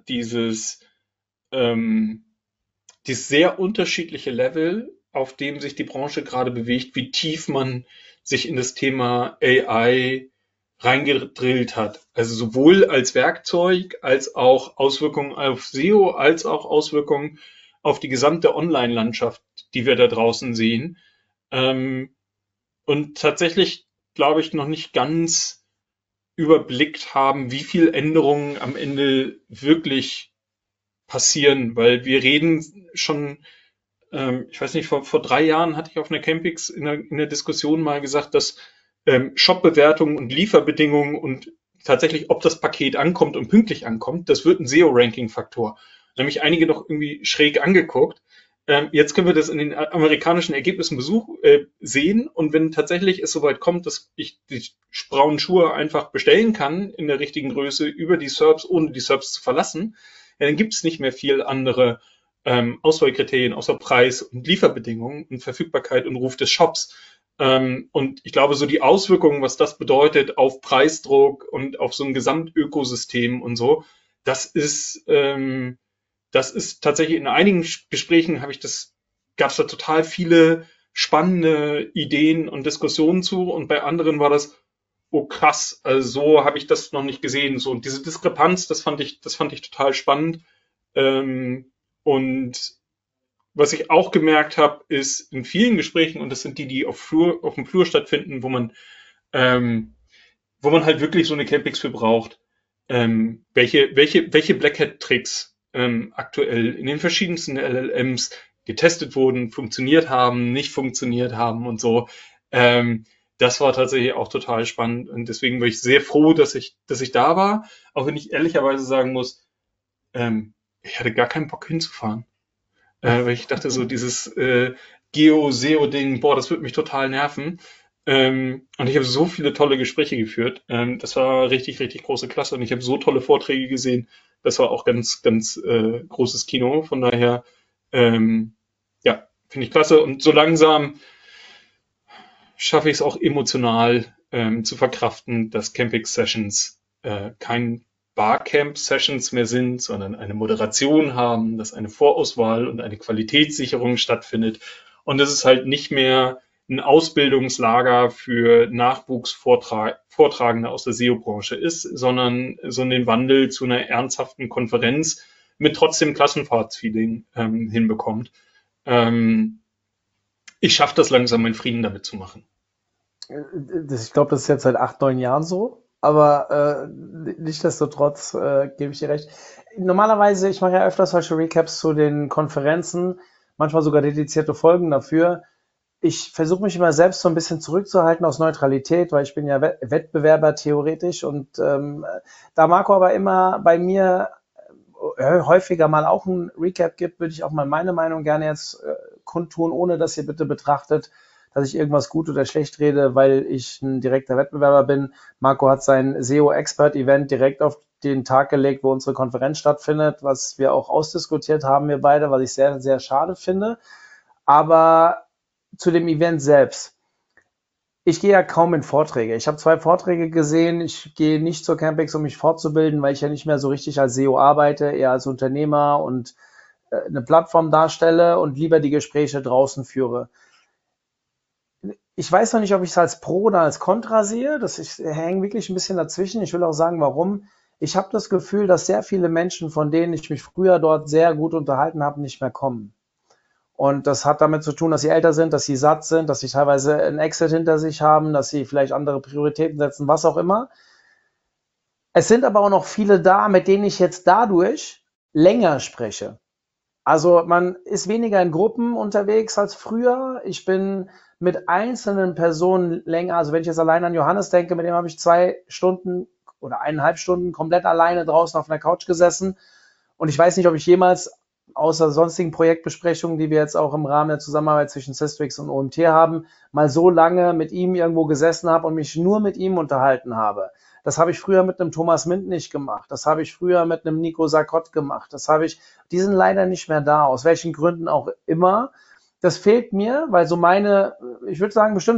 ähm, dieses sehr unterschiedliche Level, auf dem sich die Branche gerade bewegt, wie tief man sich in das Thema AI reingedrillt hat. Also sowohl als Werkzeug, als auch Auswirkungen auf SEO, als auch Auswirkungen auf die gesamte Online-Landschaft, die wir da draußen sehen. Ähm, und tatsächlich, glaube ich, noch nicht ganz überblickt haben, wie viel Änderungen am Ende wirklich passieren, weil wir reden schon, ich weiß nicht, vor 3 Jahren hatte ich auf einer Campix in der Diskussion mal gesagt, dass Shop-Bewertungen und Lieferbedingungen und tatsächlich, ob das Paket ankommt und pünktlich ankommt, das wird ein SEO-Ranking-Faktor. Nämlich einige noch irgendwie schräg angeguckt. Jetzt können wir das in den amerikanischen Ergebnissen sehen und wenn tatsächlich es soweit kommt, dass ich die braunen Schuhe einfach bestellen kann in der richtigen Größe über die SERPs, ohne die SERPs zu verlassen, ja, dann gibt es nicht mehr viel andere Auswahlkriterien außer Preis und Lieferbedingungen und Verfügbarkeit und Ruf des Shops. Und ich glaube, so die Auswirkungen, was das bedeutet auf Preisdruck und auf so ein Gesamtökosystem und so, das ist, das ist tatsächlich in einigen Gesprächen gab es da total viele spannende Ideen und Diskussionen zu und bei anderen war das, oh krass, also so habe ich das noch nicht gesehen. So, und diese Diskrepanz, das fand ich total spannend. Und was ich auch gemerkt habe, ist in vielen Gesprächen, und das sind die auf dem Flur stattfinden, ähm, wo man halt wirklich so eine Campix für braucht, welche Black Hat Tricks aktuell in den verschiedensten LLMs getestet wurden, funktioniert haben, nicht funktioniert haben und so. Das war tatsächlich auch total spannend und deswegen war ich sehr froh, dass ich da war, auch wenn ich ehrlicherweise sagen muss, ich hatte gar keinen Bock hinzufahren. Weil ich dachte so, dieses Geo-SEO-Ding, boah, das wird mich total nerven. Und ich habe so viele tolle Gespräche geführt. Das war richtig, richtig große Klasse. Und ich habe so tolle Vorträge gesehen. Das war auch ganz, ganz großes Kino. Von daher Ja, finde ich klasse. Und so langsam schaffe ich es auch emotional zu verkraften, dass Camping-Sessions kein Barcamp-Sessions mehr sind, sondern eine Moderation haben, dass eine Vorauswahl und eine Qualitätssicherung stattfindet. Und dass es halt nicht mehr ein Ausbildungslager für Nachwuchsvortragende aus der SEO-Branche ist, sondern so den Wandel zu einer ernsthaften Konferenz mit trotzdem Klassenfahrtsfeeling hinbekommt. Ich schaffe das langsam, meinen Frieden damit zu machen. Ich glaube, das ist jetzt seit 8, 9 Jahren so, aber nichtsdestotrotz gebe ich dir recht. Normalerweise, ich mache ja öfters solche Recaps zu den Konferenzen, manchmal sogar dedizierte Folgen dafür. Ich versuche mich immer selbst so ein bisschen zurückzuhalten aus Neutralität, weil ich bin ja Wettbewerber theoretisch und da Marco aber immer bei mir häufiger mal auch ein Recap gibt, würde ich auch mal meine Meinung gerne jetzt kundtun, ohne dass ihr bitte betrachtet, dass ich irgendwas gut oder schlecht rede, weil ich ein direkter Wettbewerber bin. Marco hat sein SEO-Expert-Event direkt auf den Tag gelegt, wo unsere Konferenz stattfindet, was wir auch ausdiskutiert haben, wir beide, was ich sehr, sehr schade finde. Aber zu dem Event selbst. Ich gehe ja kaum in Vorträge. Ich habe 2 Vorträge gesehen. Ich gehe nicht zur Campix, um mich fortzubilden, weil ich ja nicht mehr so richtig als SEO arbeite, eher als Unternehmer und eine Plattform darstelle und lieber die Gespräche draußen führe. Ich weiß noch nicht, ob ich es als Pro oder als Contra sehe. Ich hänge wirklich ein bisschen dazwischen. Ich will auch sagen, warum. Ich habe das Gefühl, dass sehr viele Menschen, von denen ich mich früher dort sehr gut unterhalten habe, nicht mehr kommen. Und das hat damit zu tun, dass sie älter sind, dass sie satt sind, dass sie teilweise einen Exit hinter sich haben, dass sie vielleicht andere Prioritäten setzen, was auch immer. Es sind aber auch noch viele da, mit denen ich jetzt dadurch länger spreche. Also man ist weniger in Gruppen unterwegs als früher. Ich bin mit einzelnen Personen länger, also wenn ich jetzt allein an Johannes denke, mit dem habe ich 2 Stunden oder 1,5 Stunden komplett alleine draußen auf einer Couch gesessen. Und ich weiß nicht, ob ich jemals außer sonstigen Projektbesprechungen, die wir jetzt auch im Rahmen der Zusammenarbeit zwischen Systrix und OMT haben, mal so lange mit ihm irgendwo gesessen habe und mich nur mit ihm unterhalten habe. Das habe ich früher mit einem Thomas Mint nicht gemacht. Das habe ich früher mit einem Nico Sarkot gemacht. Die sind leider nicht mehr da, aus welchen Gründen auch immer. Das fehlt mir, weil so ich würde sagen, bestimmt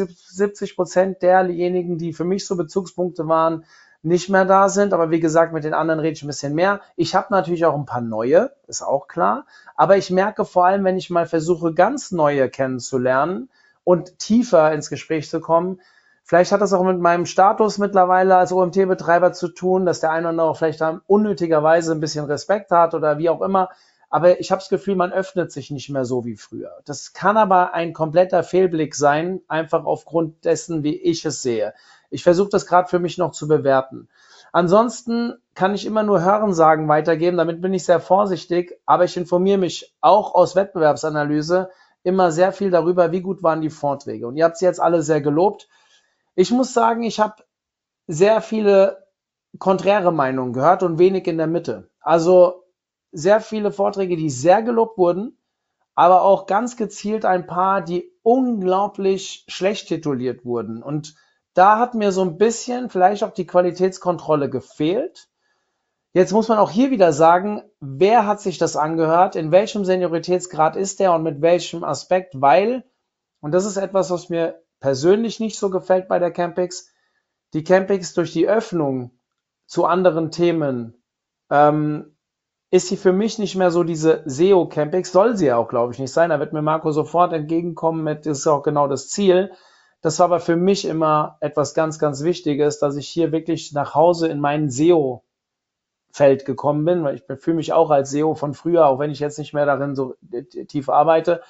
60-70% derjenigen, die für mich so Bezugspunkte waren, nicht mehr da sind. Aber wie gesagt, mit den anderen rede ich ein bisschen mehr. Ich habe natürlich auch ein paar neue, ist auch klar. Aber ich merke vor allem, wenn ich mal versuche, ganz neue kennenzulernen und tiefer ins Gespräch zu kommen, vielleicht hat das auch mit meinem Status mittlerweile als OMT-Betreiber zu tun, dass der eine oder andere vielleicht dann unnötigerweise ein bisschen Respekt hat oder wie auch immer. Aber ich habe das Gefühl, man öffnet sich nicht mehr so wie früher. Das kann aber ein kompletter Fehlblick sein, einfach aufgrund dessen, wie ich es sehe. Ich versuche das gerade für mich noch zu bewerten. Ansonsten kann ich immer nur Hörensagen weitergeben, damit bin ich sehr vorsichtig, aber ich informiere mich auch aus Wettbewerbsanalyse immer sehr viel darüber, wie gut waren die Vorträge. Und ihr habt sie jetzt alle sehr gelobt. Ich muss sagen, ich habe sehr viele konträre Meinungen gehört und wenig in der Mitte. Also sehr viele Vorträge, die sehr gelobt wurden, aber auch ganz gezielt ein paar, die unglaublich schlecht tituliert wurden. Und da hat mir so ein bisschen vielleicht auch die Qualitätskontrolle gefehlt. Jetzt muss man auch hier wieder sagen, wer hat sich das angehört, in welchem Senioritätsgrad ist der und mit welchem Aspekt, weil, und das ist etwas, was mir persönlich nicht so gefällt bei der Campix, die Campix durch die Öffnung zu anderen Themen ist sie für mich nicht mehr so diese SEO-Campix, soll sie ja auch, glaube ich, nicht sein. Da wird mir Marco sofort entgegenkommen mit, das ist auch genau das Ziel. Das war aber für mich immer etwas ganz, ganz Wichtiges, dass ich hier wirklich nach Hause in mein SEO-Feld gekommen bin, weil ich fühle mich auch als SEO von früher, auch wenn ich jetzt nicht mehr darin so tief arbeite.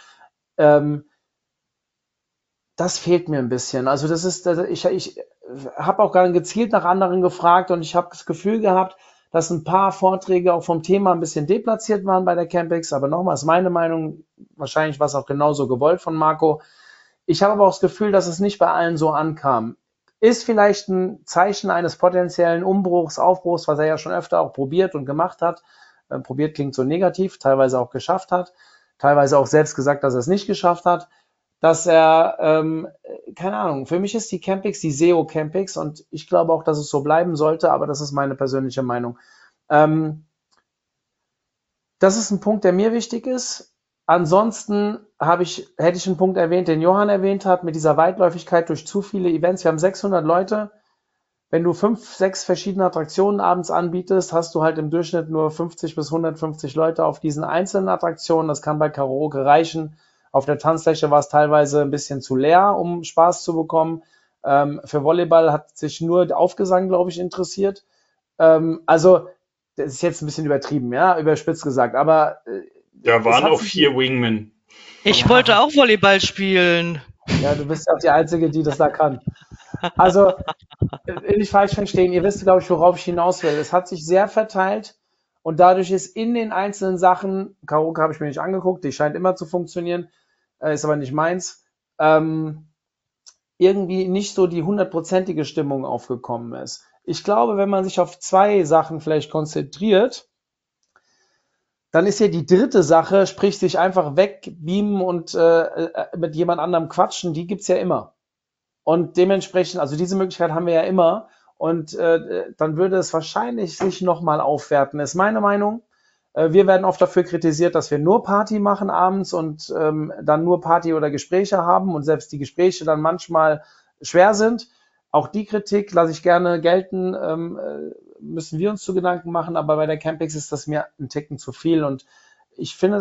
Das fehlt mir ein bisschen. Also ich habe auch gar nicht gezielt nach anderen gefragt und ich habe das Gefühl gehabt, dass ein paar Vorträge auch vom Thema ein bisschen deplatziert waren bei der Campix. Aber nochmal ist meine Meinung, wahrscheinlich war es auch genauso gewollt von Marco. Ich habe aber auch das Gefühl, dass es nicht bei allen so ankam. Ist vielleicht ein Zeichen eines potenziellen Umbruchs, Aufbruchs, was er ja schon öfter auch probiert und gemacht hat. Probiert klingt so negativ, teilweise auch geschafft hat, teilweise auch selbst gesagt, dass er es nicht geschafft hat. Dass er, keine Ahnung, für mich ist die Campix die SEO-Campix und ich glaube auch, dass es so bleiben sollte, aber das ist meine persönliche Meinung. Das ist ein Punkt, der mir wichtig ist. Ansonsten hätte ich einen Punkt erwähnt, den Johann erwähnt hat, mit dieser Weitläufigkeit durch zu viele Events. Wir haben 600 Leute. Wenn du 5, 6 verschiedene Attraktionen abends anbietest, hast du halt im Durchschnitt nur 50 bis 150 Leute auf diesen einzelnen Attraktionen. Das kann bei Karaoke reichen. Auf der Tanzfläche war es teilweise ein bisschen zu leer, um Spaß zu bekommen. Für Volleyball hat sich nur der Aufgesang, glaube ich, interessiert. Also, das ist jetzt ein bisschen übertrieben, ja, überspitzt gesagt, aber Da waren auch sich 4 Wingmen. Ich Ja. wollte auch Volleyball spielen. Ja, du bist ja auch die Einzige, die das da kann. Also, nicht falsch verstehen, ihr wisst, glaube ich, worauf ich hinaus will. Es hat sich sehr verteilt und dadurch ist in den einzelnen Sachen, Karaoke habe ich mir nicht angeguckt, die scheint immer zu funktionieren, ist aber nicht meins, irgendwie nicht so die 100%ige Stimmung aufgekommen ist. Ich glaube, wenn man sich auf 2 Sachen vielleicht konzentriert, dann ist ja die dritte Sache, sprich sich einfach wegbeamen und mit jemand anderem quatschen, die gibt's ja immer. Und dementsprechend, also diese Möglichkeit haben wir ja immer. Und dann würde es wahrscheinlich sich nochmal aufwerten, ist meine Meinung. Wir werden oft dafür kritisiert, dass wir nur Party machen abends und dann nur Party oder Gespräche haben und selbst die Gespräche dann manchmal schwer sind. Auch die Kritik lasse ich gerne gelten, müssen wir uns zu Gedanken machen, aber bei der Campix ist das mir ein Ticken zu viel und ich finde,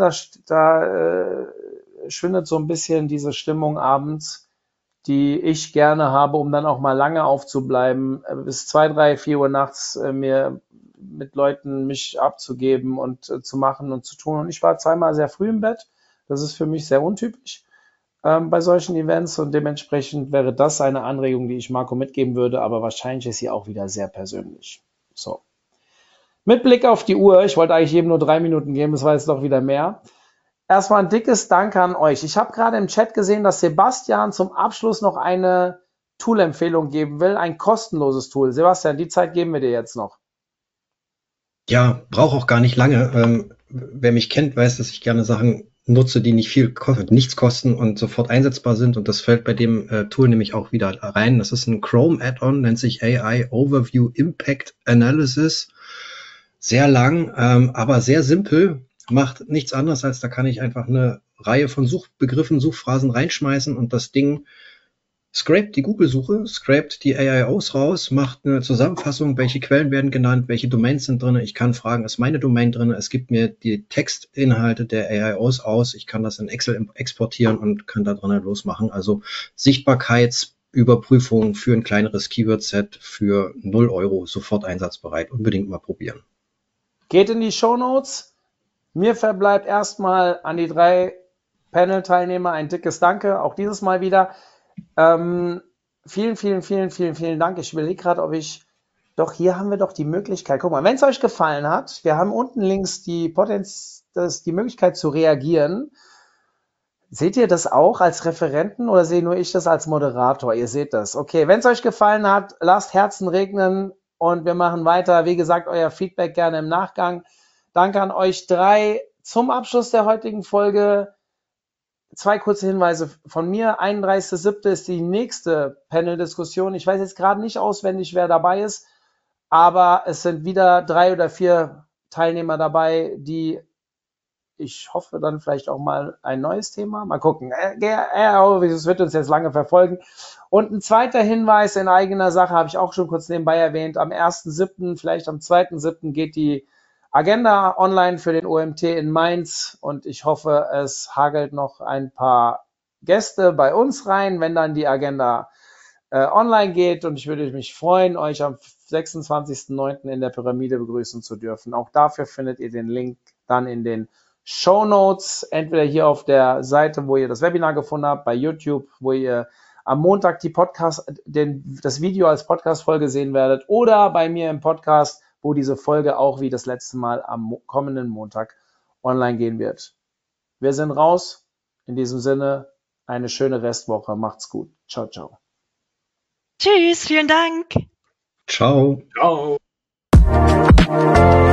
da schwindet so ein bisschen diese Stimmung abends, die ich gerne habe, um dann auch mal lange aufzubleiben, bis 2, 3, 4 Uhr nachts mir mit Leuten mich abzugeben und zu machen und zu tun. Und ich war 2-mal sehr früh im Bett. Das ist für mich sehr untypisch bei solchen Events und dementsprechend wäre das eine Anregung, die ich Marco mitgeben würde, aber wahrscheinlich ist sie auch wieder sehr persönlich. So. Mit Blick auf die Uhr, ich wollte eigentlich jedem nur 3 Minuten geben, das war jetzt doch wieder mehr. Erstmal ein dickes Danke an euch. Ich habe gerade im Chat gesehen, dass Sebastian zum Abschluss noch eine Tool-Empfehlung geben will, ein kostenloses Tool. Sebastian, die Zeit geben wir dir jetzt noch. Ja, brauche auch gar nicht lange. Wer mich kennt, weiß, dass ich gerne Sachen nutze, die nicht viel nichts kosten und sofort einsetzbar sind. Und das fällt bei dem Tool nämlich auch wieder rein. Das ist ein Chrome-Add-on, nennt sich AI Overview Impact Analysis. Sehr lang, aber sehr simpel. Macht nichts anderes, als da kann ich einfach eine Reihe von Suchbegriffen, Suchphrasen reinschmeißen und das Ding scrapt die Google-Suche, scrapt die AIOs raus, macht eine Zusammenfassung, welche Quellen werden genannt, welche Domains sind drin. Ich kann fragen, ist meine Domain drin? Es gibt mir die Textinhalte der AIOs aus. Ich kann das in Excel exportieren und kann da drin losmachen. Also Sichtbarkeitsüberprüfung für ein kleineres Keyword-Set für 0 €, sofort einsatzbereit. Unbedingt mal probieren. Geht in die Shownotes. Mir verbleibt erstmal an die 3 Panel-Teilnehmer ein dickes Danke, auch dieses Mal wieder. Vielen, vielen, vielen, vielen, vielen Dank. Ich überlege gerade, ob ich, doch hier haben wir doch die Möglichkeit. Guck mal, wenn es euch gefallen hat, wir haben unten links die Möglichkeit zu reagieren. Seht ihr das auch als Referenten oder sehe nur ich das als Moderator? Ihr seht das. Okay, wenn es euch gefallen hat, lasst Herzen regnen und wir machen weiter. Wie gesagt, euer Feedback gerne im Nachgang. Danke an euch 3 zum Abschluss der heutigen Folge. 2 kurze Hinweise von mir. 31.07. ist die nächste Panel-Diskussion. Ich weiß jetzt gerade nicht auswendig, wer dabei ist, aber es sind wieder 3 oder 4 Teilnehmer dabei, die ich hoffe dann vielleicht auch mal ein neues Thema. Mal gucken. Es wird uns jetzt lange verfolgen. Und ein zweiter Hinweis in eigener Sache habe ich auch schon kurz nebenbei erwähnt. Am 1.07., vielleicht am 2.07. geht die Agenda online für den OMT in Mainz und ich hoffe, es hagelt noch ein paar Gäste bei uns rein, wenn dann die Agenda online geht und ich würde mich freuen, euch am 26.09. in der Pyramide begrüßen zu dürfen. Auch dafür findet ihr den Link dann in den Shownotes, entweder hier auf der Seite, wo ihr das Webinar gefunden habt, bei YouTube, wo ihr am Montag das Video als Podcast-Folge sehen werdet oder bei mir im Podcast, wo diese Folge auch wie das letzte Mal am kommenden Montag online gehen wird. Wir sind raus. In diesem Sinne, eine schöne Restwoche. Macht's gut. Ciao, ciao. Tschüss, vielen Dank. Ciao. Ciao.